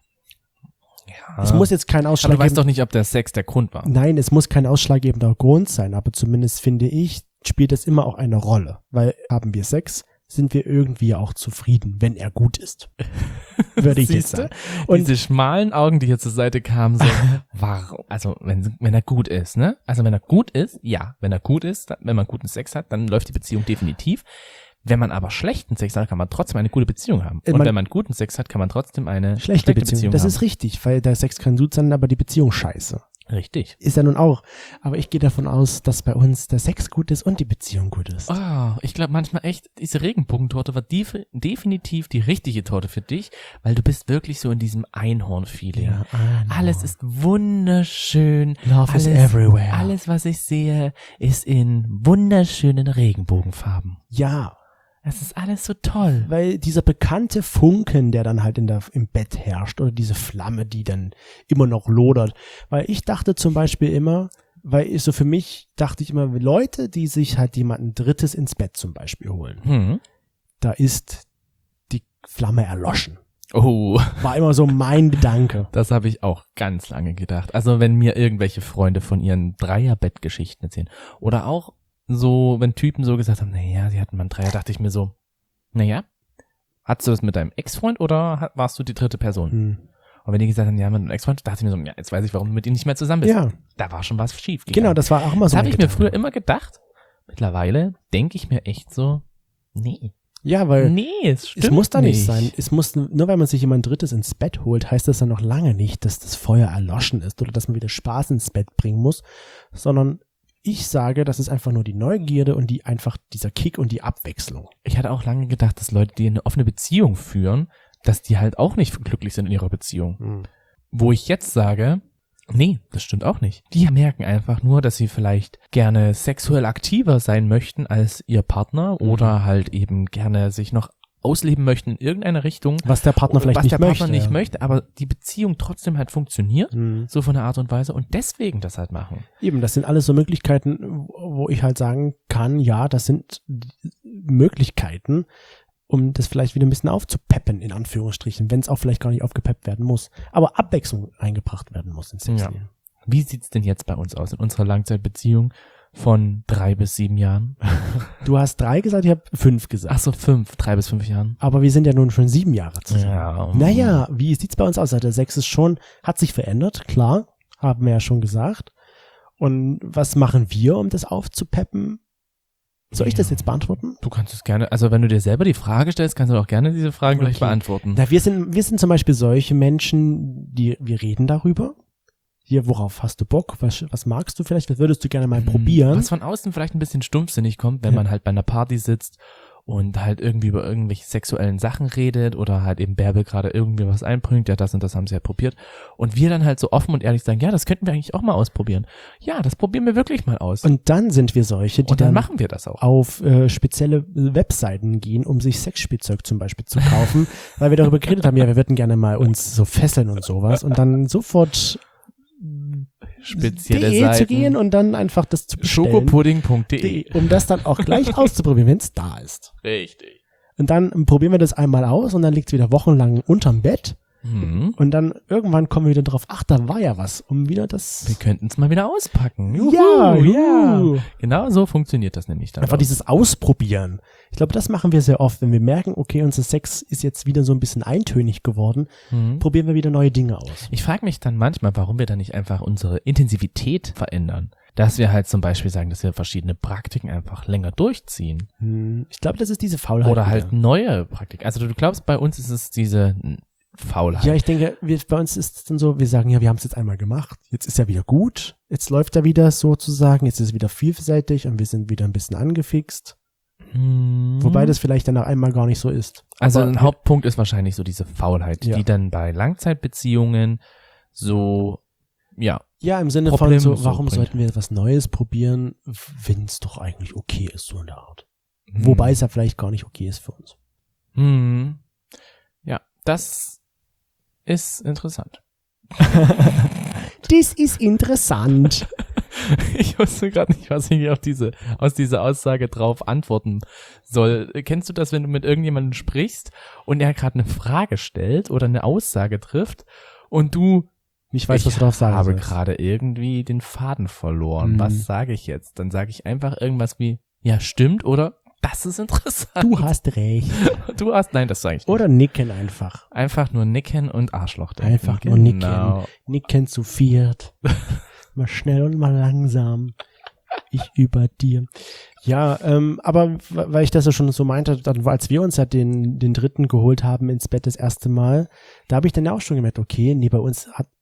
B: ja.
A: Es muss jetzt kein
B: aber du weißt
A: ausschlaggebender
B: doch nicht, ob der Sex der Grund war.
A: Nein, es muss kein ausschlaggebender Grund sein, aber zumindest finde ich, spielt es immer auch eine Rolle. Weil haben wir Sex, sind wir irgendwie auch zufrieden, wenn er gut ist. Würde ich jetzt
B: Siehste?
A: sagen. Und
B: Diese schmalen Augen, die hier zur Seite kamen, so, warum? Also, wenn, wenn er gut ist, ne? Also, wenn er gut ist, ja. Wenn er gut ist, dann, wenn man guten Sex hat, dann läuft die Beziehung definitiv. Wenn man aber schlechten Sex hat, kann man trotzdem eine gute Beziehung haben. Und
A: Man-
B: wenn man guten Sex hat, kann man trotzdem eine
A: schlechte Beziehung, das
B: haben.
A: ist richtig, weil der Sex kann gut sein, aber die Beziehung scheiße.
B: Richtig.
A: Ist ja nun auch. Aber ich gehe davon aus, dass bei uns der Sex gut ist und die Beziehung gut ist.
B: Oh, ich glaube manchmal echt, diese Regenbogentorte war def- definitiv die richtige Torte für dich, weil du bist wirklich so in diesem Einhorn-Feeling.
A: Ja, Einhorn.
B: Alles ist wunderschön.
A: Love
B: alles,
A: is everywhere.
B: Alles, was ich sehe, ist in wunderschönen Regenbogenfarben.
A: Ja,
B: Es ist alles so toll.
A: weil dieser bekannte Funken, der dann halt in der, im Bett herrscht, oder diese Flamme, die dann immer noch lodert. Weil ich dachte zum Beispiel immer, weil ich so für mich dachte ich immer, Leute, die sich halt jemanden Drittes ins Bett zum Beispiel holen,
B: Hm.
A: da ist die Flamme erloschen.
B: Oh,
A: War immer so mein Gedanke.
B: das habe ich auch ganz lange gedacht. Also wenn mir irgendwelche Freunde von ihren Dreierbettgeschichten erzählen oder auch so, wenn Typen so gesagt haben, naja, sie hatten mal einen Dreier, dachte ich mir so, naja, hattest du das mit deinem Ex-Freund oder hat- warst du die dritte Person?
A: Hm.
B: Und wenn die gesagt haben, ja, mit einem Ex-Freund, dachte ich mir so, ja, jetzt weiß ich, warum du mit ihm nicht mehr zusammen bist.
A: Ja,
B: Da war schon was schief gegangen.
A: genau, das war auch immer
B: Das
A: so
B: habe
A: mein
B: ich mir
A: Gedanke.
B: früher immer gedacht. Mittlerweile denke ich mir echt so, nee,
A: Ja, weil
B: nee, es stimmt
A: es muss da nicht sein. Es muss, nur weil man sich jemand Drittes ins Bett holt, heißt das dann noch lange nicht, dass das Feuer erloschen ist oder dass man wieder Spaß ins Bett bringen muss, sondern ich sage, das ist einfach nur die Neugierde und die einfach dieser Kick und die Abwechslung.
B: Ich hatte auch lange gedacht, dass Leute, die eine offene Beziehung führen, dass die halt auch nicht glücklich sind in ihrer Beziehung.
A: Hm.
B: Wo ich jetzt sage, nee, das stimmt auch nicht. Die merken einfach nur, dass sie vielleicht gerne sexuell aktiver sein möchten als ihr Partner
A: Mhm.
B: oder halt eben gerne sich noch ausleben möchten in irgendeiner Richtung.
A: Was der Partner vielleicht
B: was
A: nicht
B: der Partner
A: möchte.
B: nicht
A: ja.
B: möchte, aber die Beziehung trotzdem halt funktioniert,
A: Hm.
B: so von der Art und Weise und deswegen das halt machen.
A: Eben, das sind alles so Möglichkeiten, wo ich halt sagen kann, ja, das sind Möglichkeiten, um das vielleicht wieder ein bisschen aufzupeppen, in Anführungsstrichen, wenn es auch vielleicht gar nicht aufgepeppt werden muss. Aber Abwechslung eingebracht werden muss ins Sexleben.
B: Wie sieht's denn jetzt bei uns aus in unserer Langzeitbeziehung von drei bis sieben Jahren?
A: Du hast drei gesagt, ich habe fünf gesagt.
B: Ach so, fünf, drei bis fünf Jahren.
A: Aber wir sind ja nun schon sieben Jahre zusammen.
B: Ja.
A: Naja, wie sieht's bei uns aus? Der Sex ist schon, hat sich verändert, klar, haben wir ja schon gesagt. Und was machen wir, um das aufzupeppen? Soll ich das jetzt beantworten?
B: Du kannst es gerne, also wenn du dir selber die Frage stellst, kannst du auch gerne diese Fragen gleich
A: Okay.
B: beantworten.
A: Na, wir sind, wir sind zum Beispiel solche Menschen, die, wir reden darüber. Hier, worauf hast du Bock? Was, was magst du vielleicht? Was würdest du gerne mal probieren?
B: Was von außen vielleicht ein bisschen stumpfsinnig kommt, wenn
A: Ja.
B: man halt bei einer Party sitzt und halt irgendwie über irgendwelche sexuellen Sachen redet oder halt eben Bärbel gerade irgendwie was einbringt, ja, das und das haben sie ja probiert. Und wir dann halt so offen und ehrlich sagen, ja, das könnten wir eigentlich auch mal ausprobieren. Ja, das probieren wir wirklich mal aus.
A: Und dann sind wir solche, die
B: Und dann,
A: dann
B: machen wir das auch.
A: auf äh, spezielle Webseiten gehen, um sich Sexspielzeug zum Beispiel zu kaufen, weil wir darüber geredet haben, ja, wir würden gerne mal uns so fesseln und sowas und dann sofort
B: Spezielle
A: de
B: Seiten.
A: zu gehen und dann einfach das zu bestellen,
B: schokopudding punkt de.
A: de, um das dann auch gleich auszuprobieren, wenn es da ist.
B: Richtig.
A: Und dann ähm, probieren wir das einmal aus und dann liegt es wieder wochenlang unterm Bett
B: Mhm.
A: und dann irgendwann kommen wir wieder drauf, ach, da war ja was, um wieder
B: Wir
A: das...
B: könnten es mal wieder auspacken.
A: Ja,
B: Juhu,
A: ja.
B: Genau so funktioniert das nämlich dann.
A: Einfach
B: auch.
A: dieses Ausprobieren. Ich glaube, das machen wir sehr oft, wenn wir merken, okay, unser Sex ist jetzt wieder so ein bisschen eintönig geworden,
B: Mhm.
A: probieren wir wieder neue Dinge aus.
B: Ich frage mich dann manchmal, warum wir dann nicht einfach unsere Intensivität verändern. Dass wir halt zum Beispiel sagen, dass wir verschiedene Praktiken einfach länger durchziehen.
A: Hm, Ich glaube, das ist diese Faulheit.
B: Oder halt
A: wieder.
B: neue Praktiken. Also du glaubst, bei uns ist es diese Faulheit.
A: Ja, ich denke, wir, bei uns ist es dann so, wir sagen, ja, wir haben es jetzt einmal gemacht, jetzt ist ja wieder gut, jetzt läuft er wieder sozusagen, jetzt ist es wieder vielseitig und wir sind wieder ein bisschen angefixt.
B: Hm.
A: Wobei das vielleicht dann auch einmal gar nicht so ist.
B: Also
A: Aber
B: ein
A: wir-
B: Hauptpunkt ist wahrscheinlich so diese Faulheit,
A: Ja.
B: die dann bei Langzeitbeziehungen so, ja,
A: Ja, im Sinne
B: Problem
A: von so,
B: so
A: warum
B: bringt.
A: sollten wir was Neues probieren, wenn es doch eigentlich okay ist, so in der Art.
B: hm.
A: Wobei es ja vielleicht gar nicht okay ist für uns.
B: Hm. Ja, das ist interessant.
A: Das ist interessant.
B: Ich wusste gerade nicht, was ich auf diese, aus dieser Aussage drauf antworten soll. Kennst du das, wenn du mit irgendjemandem sprichst und er gerade eine Frage stellt oder eine Aussage trifft und du
A: Ich weiß, was du drauf sagen
B: habe
A: sollst.
B: gerade irgendwie den Faden verloren.
A: Mhm.
B: Was sage ich jetzt? Dann sage ich einfach irgendwas wie, ja, stimmt oder das ist interessant.
A: Du hast recht.
B: Du hast, nein, das sage ich nicht.
A: Oder nicken einfach.
B: Einfach nur nicken und Arschloch denken.
A: Einfach nur
B: genau.
A: Nicken zu viert. Mal schnell und mal langsam. Ich über dir. Ja, ähm, aber w- weil ich das ja schon so meinte, dann, als wir uns ja den, den dritten geholt haben ins Bett das erste Mal, da habe ich dann ja auch schon gemerkt, okay, nee, bei uns hat,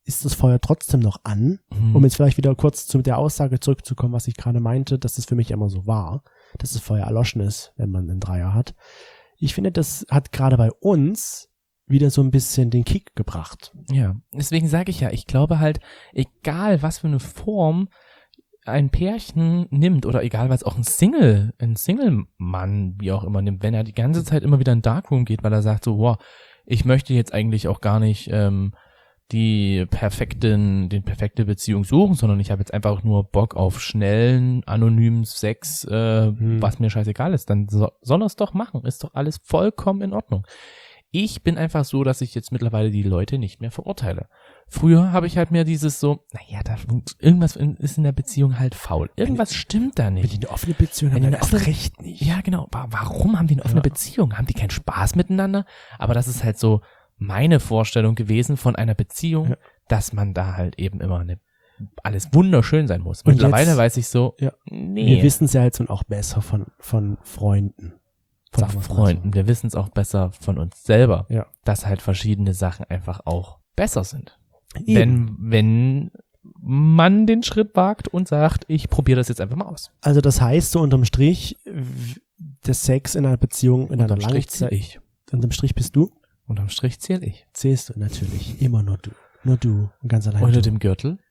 A: ist das Feuer trotzdem noch an,
B: Mhm.
A: um jetzt vielleicht wieder kurz zu der Aussage zurückzukommen, was ich gerade meinte, dass es für mich immer so war, dass das Feuer erloschen ist, wenn man einen Dreier hat. Ich finde, das hat gerade bei uns wieder so ein bisschen den Kick gebracht.
B: Ja, deswegen sage ich ja, ich glaube halt, egal was für eine Form ein Pärchen nimmt oder egal was auch ein Single, ein Single-Mann, wie auch immer nimmt, wenn er die ganze Zeit immer wieder in Darkroom geht, weil er sagt so, wow, ich möchte jetzt eigentlich auch gar nicht ähm, die perfekten, den perfekte Beziehung suchen, sondern ich habe jetzt einfach nur Bock auf schnellen, anonymen Sex, äh,
A: Hm.
B: was mir scheißegal ist, dann so, soll er es doch machen, ist doch alles vollkommen in Ordnung. Ich bin einfach so, dass ich jetzt mittlerweile die Leute nicht mehr verurteile. Früher habe ich halt mehr dieses so, naja, da irgendwas in, ist in der Beziehung halt faul. Irgendwas stimmt da
A: Wenn
B: nicht.
A: die eine offene Beziehung
B: Wenn
A: haben,
B: die
A: dann
B: eine
A: erst
B: offene-
A: recht nicht.
B: Ja, genau. Wa- Warum haben die eine offene
A: Ja.
B: Beziehung? Haben die keinen Spaß miteinander? Aber das ist halt so meine Vorstellung gewesen von einer Beziehung,
A: Ja.
B: dass man da halt eben immer eine, alles wunderschön sein muss.
A: Und
B: Mittlerweile
A: jetzt-
B: weiß ich so,
A: Ja.
B: nee,
A: Wir wissen es ja jetzt und auch besser von, von Freunden.
B: von
A: Sagen wir's mal
B: Freunden, wir wissen es auch besser von uns selber,
A: Ja.
B: dass halt verschiedene Sachen einfach auch besser sind.
A: So.
B: Wenn, wenn man den Schritt wagt und sagt, ich probiere das jetzt einfach mal aus.
A: Also das heißt so unterm Strich, w- der Sex in einer Beziehung, in einer
B: Unterm Strich zähle
A: Langzeit,
B: ich.
A: unterm Strich bist du,
B: Unterm Strich zähle ich.
A: zählst du natürlich immer nur du. Nur du und ganz allein
B: Unter
A: du.
B: dem Gürtel?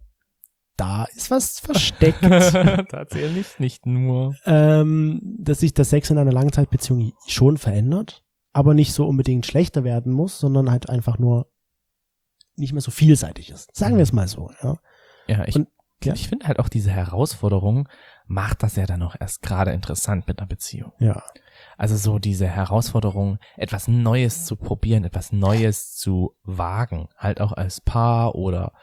A: Da ist was versteckt.
B: da zähle ich nicht nur.
A: ähm, dass sich der Sex in einer Langzeitbeziehung schon verändert, aber nicht so unbedingt schlechter werden muss, sondern halt einfach nur nicht mehr so vielseitig ist. Sagen wir es mal so, ja.
B: Ja, ich,
A: Und- ja.
B: ich finde halt auch diese Herausforderung macht das ja dann auch erst gerade interessant mit einer Beziehung.
A: Ja.
B: Also so diese Herausforderung, etwas Neues zu probieren, etwas Neues zu wagen, halt auch als Paar oder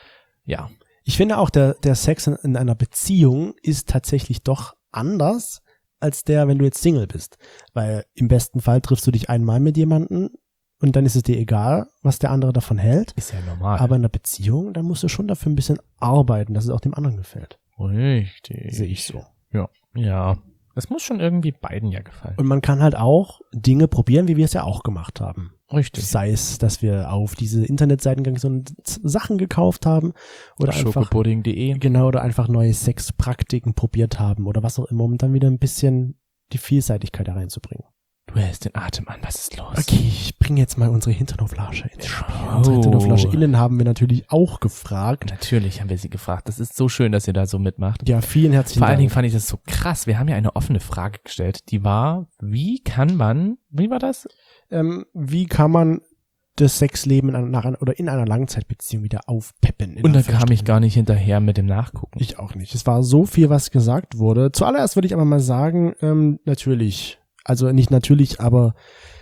B: ja.
A: Ich finde auch, der, der Sex in, in einer Beziehung ist tatsächlich doch anders als der, wenn du jetzt Single bist. Weil im besten Fall triffst du dich einmal mit jemandem und dann ist es dir egal, was der andere davon hält.
B: Ist ja normal.
A: Aber in einer Beziehung, dann musst du schon dafür ein bisschen arbeiten, dass es auch dem anderen gefällt.
B: Richtig.
A: Sehe ich so.
B: Ja. Ja. Das muss schon irgendwie beiden ja gefallen.
A: Und man kann halt auch Dinge probieren, wie wir es ja auch gemacht haben.
B: Richtig.
A: Sei es, dass wir auf diese Internetseiten gegangen sind und Z- Sachen gekauft haben oder einfach
B: Schokopudding punkt de.
A: genau oder einfach neue Sexpraktiken probiert haben oder was auch immer, um dann wieder ein bisschen die Vielseitigkeit da reinzubringen.
B: Du hältst den Atem an, was ist los?
A: Okay, ich bringe jetzt mal unsere Hinternhoflasche ins Spiel.
B: Oh.
A: Unsere HinternhoflascheInnen haben wir natürlich auch gefragt.
B: Natürlich haben wir sie gefragt. Das ist so schön, dass ihr da so mitmacht.
A: Ja, vielen herzlichen
B: Vor allen Dingen
A: Dank.
B: fand ich das so krass. Wir haben ja eine offene Frage gestellt. Die war, wie kann man, wie war das?
A: Ähm, wie kann man das Sexleben in einer, nach einer, oder in einer Langzeitbeziehung wieder aufpeppen? in
B: Und da kam ich
A: Anführungsstrichen?
B: gar nicht hinterher mit dem Nachgucken.
A: Ich auch nicht. Es war so viel, was gesagt wurde. Zuallererst würde ich aber mal sagen, ähm, natürlich, also nicht natürlich, aber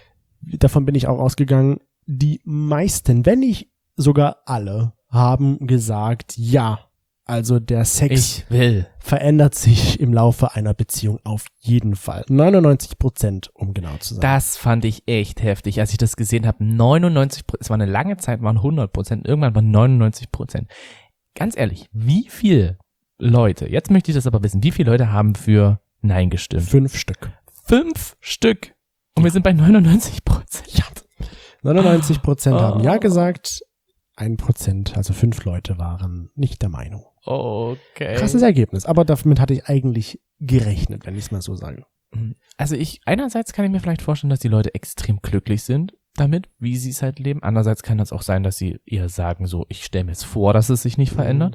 A: davon bin ich auch ausgegangen, die meisten, wenn nicht sogar alle, haben gesagt, ja, also der Sex
B: Ich will.
A: verändert sich im Laufe einer Beziehung auf jeden Fall. neunundneunzig Prozent, um genau zu sein.
B: Das fand ich echt heftig, als ich das gesehen habe. neunundneunzig Prozent, es war eine lange Zeit, waren hundert Prozent, irgendwann waren neunundneunzig Prozent. Ganz ehrlich, wie viele Leute, jetzt möchte ich das aber wissen, wie viele Leute haben für Nein gestimmt?
A: Fünf Stück.
B: Fünf Stück. Und wir sind bei neunundneunzig Prozent.
A: Ja. neunundneunzig Prozent haben
B: Oh.
A: ja gesagt, ein Prozent, also fünf Leute waren nicht der Meinung.
B: Okay.
A: Krasses Ergebnis, aber damit hatte ich eigentlich gerechnet, wenn ich es mal so sage.
B: Also ich, einerseits kann ich mir vielleicht vorstellen, dass die Leute extrem glücklich sind damit, wie sie es halt leben. Andererseits kann das auch sein, dass sie eher sagen so, ich stelle mir jetzt vor, dass es sich nicht verändert.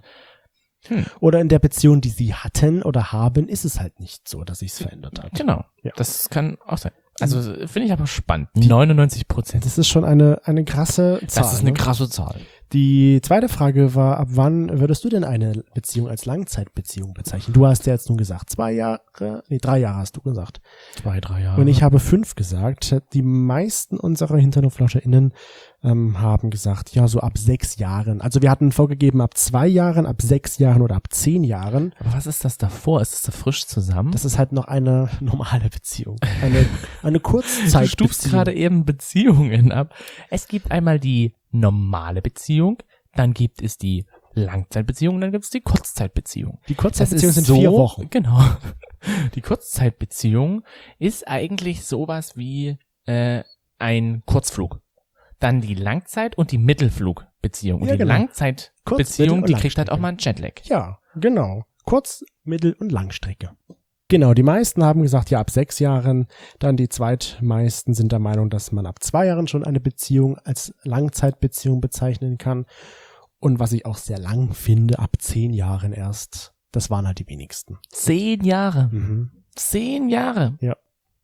A: Oder in der Beziehung, die sie hatten oder haben, ist es halt nicht so, dass sich es verändert hat.
B: Genau.
A: Ja.
B: Das kann auch sein. Also finde ich aber spannend. neunundneunzig Prozent.
A: Das ist schon eine, eine krasse Zahl.
B: Das ist eine
A: ne?
B: krasse Zahl.
A: Die zweite Frage war, ab wann würdest du denn eine Beziehung als Langzeitbeziehung bezeichnen? Du hast ja jetzt nun gesagt, zwei Jahre, nee, drei Jahre hast du gesagt.
B: Zwei, drei Jahre.
A: Und ich habe fünf gesagt. Die meisten unserer HinternoflauscherInnen ähm, haben gesagt, ja, so ab sechs Jahren. Also wir hatten vorgegeben, ab zwei Jahren, ab sechs Jahren oder ab zehn Jahren.
B: Aber was ist das davor? Ist das da frisch zusammen?
A: Das ist halt noch eine normale Beziehung. Eine, eine
B: Du stufst
A: Kurzzeitbeziehung.
B: gerade eben Beziehungen ab. Es gibt einmal die normale Beziehung, dann gibt es die Langzeitbeziehung und dann gibt es die Kurzzeitbeziehung.
A: Die
B: Das
A: Kurzzeitbeziehung
B: ist
A: sind
B: so,
A: vier Wochen.
B: Genau. Die Kurzzeitbeziehung ist eigentlich sowas wie äh, ein Kurzflug. Dann die Langzeit- und die Mittelflugbeziehung. Und
A: Ja,
B: die
A: genau.
B: Langzeitbeziehung,
A: Kurz-,
B: die kriegt halt
A: Langstrecke.
B: auch mal einen Jetlag.
A: Ja, genau. Kurz-, Mittel- und Langstrecke. Genau, die meisten haben gesagt, ja, ab sechs Jahren. Dann die zweitmeisten sind der Meinung, dass man ab zwei Jahren schon eine Beziehung als Langzeitbeziehung bezeichnen kann. Und was ich auch sehr lang finde, ab zehn Jahren erst. Das waren halt die wenigsten.
B: Zehn Jahre.
A: Mhm.
B: Zehn Jahre.
A: Ja.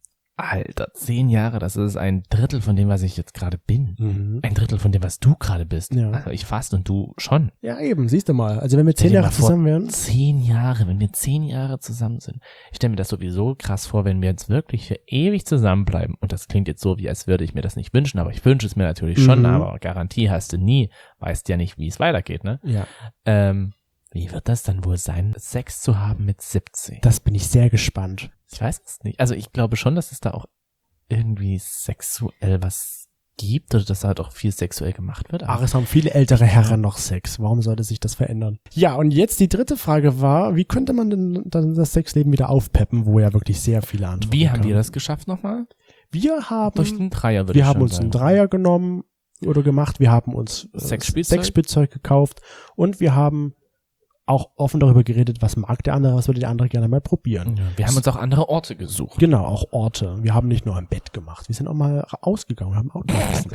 B: Alter, zehn Jahre, das ist ein Drittel von dem, was ich jetzt gerade bin.
A: Mhm.
B: Ein Drittel von dem, was du gerade bist.
A: Ja.
B: Also ich fast und du schon.
A: Ja, eben, siehst du mal. Also wenn wir zehn
B: Stell dir
A: Jahre
B: mal vor,
A: zusammen wären.
B: Zehn Jahre, wenn wir zehn Jahre zusammen sind. Ich stelle mir das sowieso krass vor, wenn wir jetzt wirklich für ewig zusammenbleiben. Und das klingt jetzt so, wie als würde ich mir das nicht wünschen, aber ich wünsche es mir natürlich schon,
A: Mhm.
B: aber Garantie hast du nie. Weißt ja nicht, wie es weitergeht, ne?
A: Ja,
B: Ähm, wie wird das dann wohl sein, Sex zu haben mit siebzehn?
A: das bin ich sehr gespannt.
B: Ich weiß es nicht. Also ich glaube schon, dass es da auch irgendwie sexuell was gibt oder dass da halt auch viel sexuell gemacht wird.
A: Ach, es haben viele ältere Herren noch Sex. Warum sollte sich das verändern? Ja, und jetzt die dritte Frage war, wie könnte man denn dann das Sexleben wieder aufpeppen, wo ja wirklich sehr viele Antworten
B: Wie haben
A: kamen.
B: wir das geschafft nochmal?
A: Wir haben,
B: Durch den Dreier, würde
A: wir
B: ich
A: haben
B: schon
A: uns
B: sagen.
A: einen Dreier genommen oder gemacht. Wir haben uns äh,
B: Sexspielzeug?
A: Sexspielzeug gekauft und wir haben auch offen darüber geredet, was mag der andere, was würde der andere gerne mal probieren.
B: Ja, wir haben uns auch andere Orte gesucht.
A: Genau, auch Orte. Wir haben nicht nur im Bett gemacht, wir sind auch mal ausgegangen, haben auch gegessen.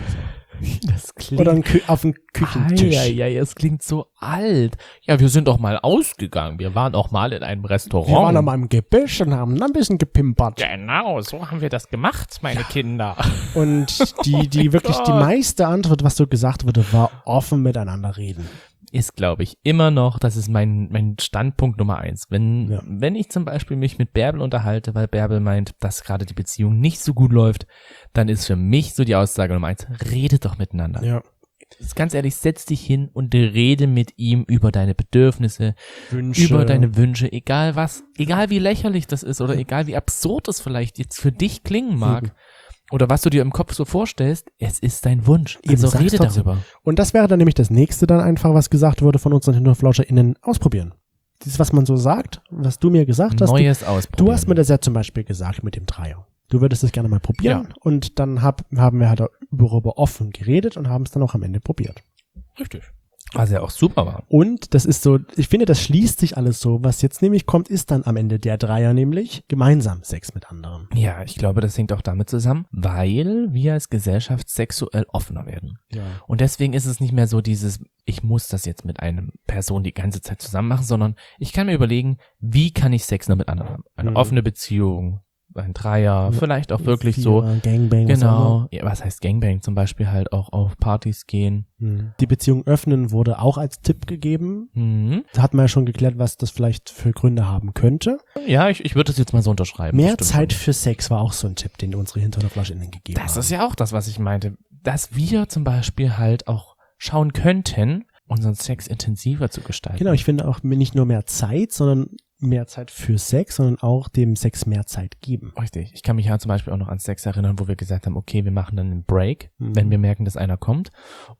B: Das klingt...
A: Oder ein Kü- auf dem Küchentisch.
B: Ja, ja, es klingt so alt. Ja, wir sind auch mal ausgegangen. Wir waren auch mal in einem Restaurant.
A: Wir waren an meinem Gebüsch und haben ein bisschen gepimpert.
B: Genau, so haben wir das gemacht, meine Kinder.
A: Und die, die wirklich die
B: Gott.
A: meiste Antwort, was so gesagt wurde, war offen miteinander reden.
B: Ist, glaube ich, immer noch, das ist mein, mein Standpunkt Nummer eins. Wenn,
A: Ja.
B: wenn ich zum Beispiel mich mit Bärbel unterhalte, weil Bärbel meint, dass gerade die Beziehung nicht so gut läuft, dann ist für mich so die Aussage Nummer eins, redet doch miteinander.
A: Ja.
B: Ganz ehrlich, setz dich hin und rede mit ihm über deine Bedürfnisse,
A: Wünsche.
B: über deine Wünsche, egal was, egal wie lächerlich das ist oder egal wie absurd es vielleicht jetzt für dich klingen mag.
A: Eben.
B: Oder was du dir im Kopf so vorstellst, es ist dein Wunsch.
A: Eben,
B: Also
A: sag's
B: rede
A: trotzdem.
B: darüber.
A: Und das wäre dann nämlich das nächste dann einfach, was gesagt wurde von unseren HinterflauscherInnen, ausprobieren. Dieses, was man so sagt, was du mir gesagt hast.
B: Neues
A: Du,
B: ausprobieren.
A: du hast mir das ja zum Beispiel gesagt mit dem Dreier. Du würdest es gerne mal probieren
B: Ja.
A: und dann hab, haben wir halt darüber offen geredet und haben es dann auch am Ende probiert.
B: Richtig. Was ja auch super war.
A: Und das ist so, ich finde, das schließt sich alles so. Was jetzt nämlich kommt, ist dann am Ende der Dreier, nämlich gemeinsam Sex mit anderen.
B: Ja, ich glaube, das hängt auch damit zusammen, weil wir als Gesellschaft sexuell offener werden.
A: Ja.
B: Und deswegen ist es nicht mehr so dieses, ich muss das jetzt mit einer Person die ganze Zeit zusammen machen, sondern ich kann mir überlegen, wie kann ich Sex noch mit anderen haben? Eine
A: Mhm.
B: offene Beziehung, ein Dreier, vielleicht auch wirklich so.
A: Gangbang. was auch
B: Genau. Ja, was heißt Gangbang? Zum Beispiel halt auch auf Partys gehen.
A: immer. Die Beziehung öffnen wurde auch als Tipp gegeben.
B: Mhm.
A: Da hat man ja schon geklärt, was das vielleicht für Gründe haben könnte.
B: Ja, ich, ich würde das jetzt mal so unterschreiben.
A: Mehr
B: Das stimmt
A: Zeit
B: schon.
A: für Sex war auch so ein Tipp, den unsere HinterflauscherInnen gegeben
B: Das
A: haben.
B: ist ja auch das, was ich meinte. Dass wir zum Beispiel halt auch schauen könnten, unseren Sex intensiver zu gestalten.
A: Genau, ich finde auch nicht nur mehr Zeit, sondern mehr Zeit für Sex, sondern auch dem Sex mehr Zeit geben.
B: Richtig. Ich kann mich ja zum Beispiel auch noch an Sex erinnern, wo wir gesagt haben, okay, wir machen dann einen Break,
A: Mhm.
B: wenn wir merken, dass einer kommt.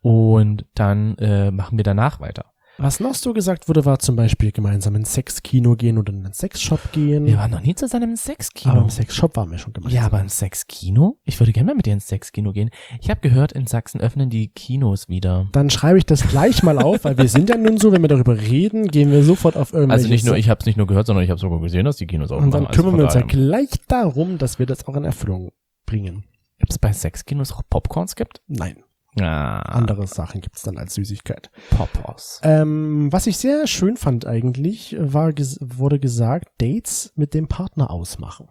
B: Und dann äh, machen wir danach weiter.
A: Was noch so gesagt wurde, war zum Beispiel gemeinsam ins Sexkino gehen oder in einen Sexshop gehen.
B: Wir waren noch nie zusammen im Sexkino.
A: aber im Sexshop waren wir schon gemeinsam.
B: Ja, aber im Sexkino? Ich würde gerne mal mit dir ins Sexkino gehen. Ich habe gehört, in Sachsen öffnen die Kinos wieder.
A: Dann schreibe ich das gleich mal auf, weil wir sind ja nun so, wenn wir darüber reden, gehen wir sofort auf irgendwelche
B: Also nicht nur, ich habe es nicht nur gehört, sondern ich habe sogar gesehen, dass die Kinos
A: Und dann
B: aufmachen.
A: kümmern wir uns ja
B: Also von
A: gleich darum, dass wir das auch in Erfüllung bringen.
B: daher- Ob es bei Sexkinos auch Popcorns gibt?
A: Nein,
B: Ah,
A: andere Sachen gibt's dann als Süßigkeit.
B: Popos.
A: Ähm, was ich sehr schön fand eigentlich, war, ges- wurde gesagt, Dates mit dem Partner ausmachen.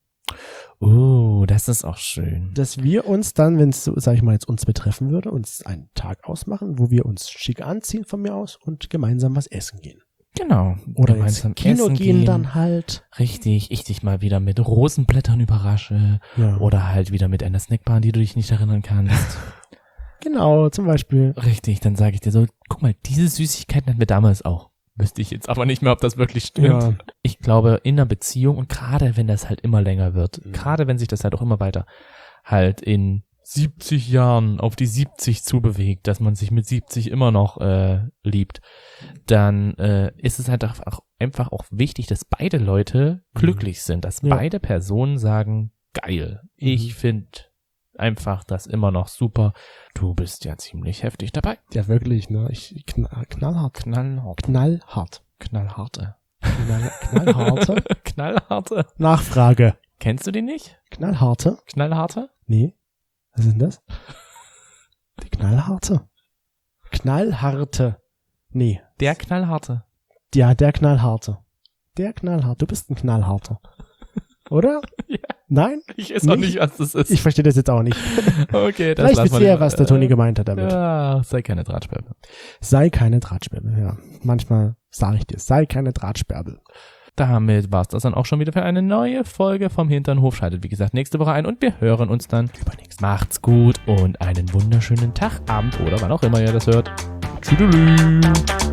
B: Oh, das ist auch schön.
A: Dass wir uns dann, wenn es, so, sag ich mal, jetzt uns betreffen würde, uns einen Tag ausmachen, wo wir uns schick anziehen von mir aus und gemeinsam was essen gehen.
B: Genau.
A: Oder
B: Gemeinsam
A: ins Kino
B: essen
A: gehen, dann halt.
B: Richtig, ich dich mal wieder mit Rosenblättern überrasche.
A: Ja.
B: Oder halt wieder mit einer Snackbar, an die du dich nicht erinnern kannst.
A: Genau, zum Beispiel.
B: Richtig, dann sage ich dir so, guck mal, diese Süßigkeiten hatten wir damals auch. Wüsste ich jetzt aber nicht mehr, ob das wirklich stimmt.
A: Ja.
B: Ich glaube, in einer Beziehung und gerade wenn das halt immer länger wird,
A: Mhm.
B: gerade wenn sich das halt auch immer weiter halt in siebzig Jahren auf die siebzig zubewegt, dass man sich mit siebzig immer noch äh, liebt, dann äh, ist es halt auch, auch einfach auch wichtig, dass beide Leute
A: Mhm.
B: glücklich sind, dass
A: Ja.
B: beide Personen sagen, geil, ich
A: Mhm.
B: finde einfach das immer noch super. Du bist ja ziemlich heftig dabei.
A: Ja, wirklich, ne? Ich knall, knallhart.
B: Knallhart.
A: Knallhart.
B: Knallharte.
A: Knall, knallharte.
B: Knallharte.
A: Nachfrage.
B: Kennst du die nicht?
A: Knallharte?
B: Knallharte?
A: Nee. Was ist denn das? Die Knallharte. Knallharte. Nee.
B: Der Knallharte.
A: Ja, der Knallharte. Der Knallharte. Du bist ein Knallharter. Oder?
B: Ja.
A: Nein?
B: Ich weiß auch nicht, was das ist.
A: Ich verstehe das jetzt auch nicht.
B: Okay, das
A: Vielleicht
B: lassen
A: wisst
B: wir
A: ihr,
B: lieber.
A: was der Toni gemeint hat damit.
B: Ja, sei keine Drahtsperre.
A: Sei keine Drahtsperre, ja. Manchmal sage ich dir, sei keine Drahtsperre.
B: Damit war's das dann auch schon wieder für eine neue Folge vom Hinternhof. Schaltet, wie gesagt, nächste Woche ein und wir hören uns dann übernächst. Macht's gut und einen wunderschönen Tag, Abend oder wann auch immer ihr das hört. Tschüss.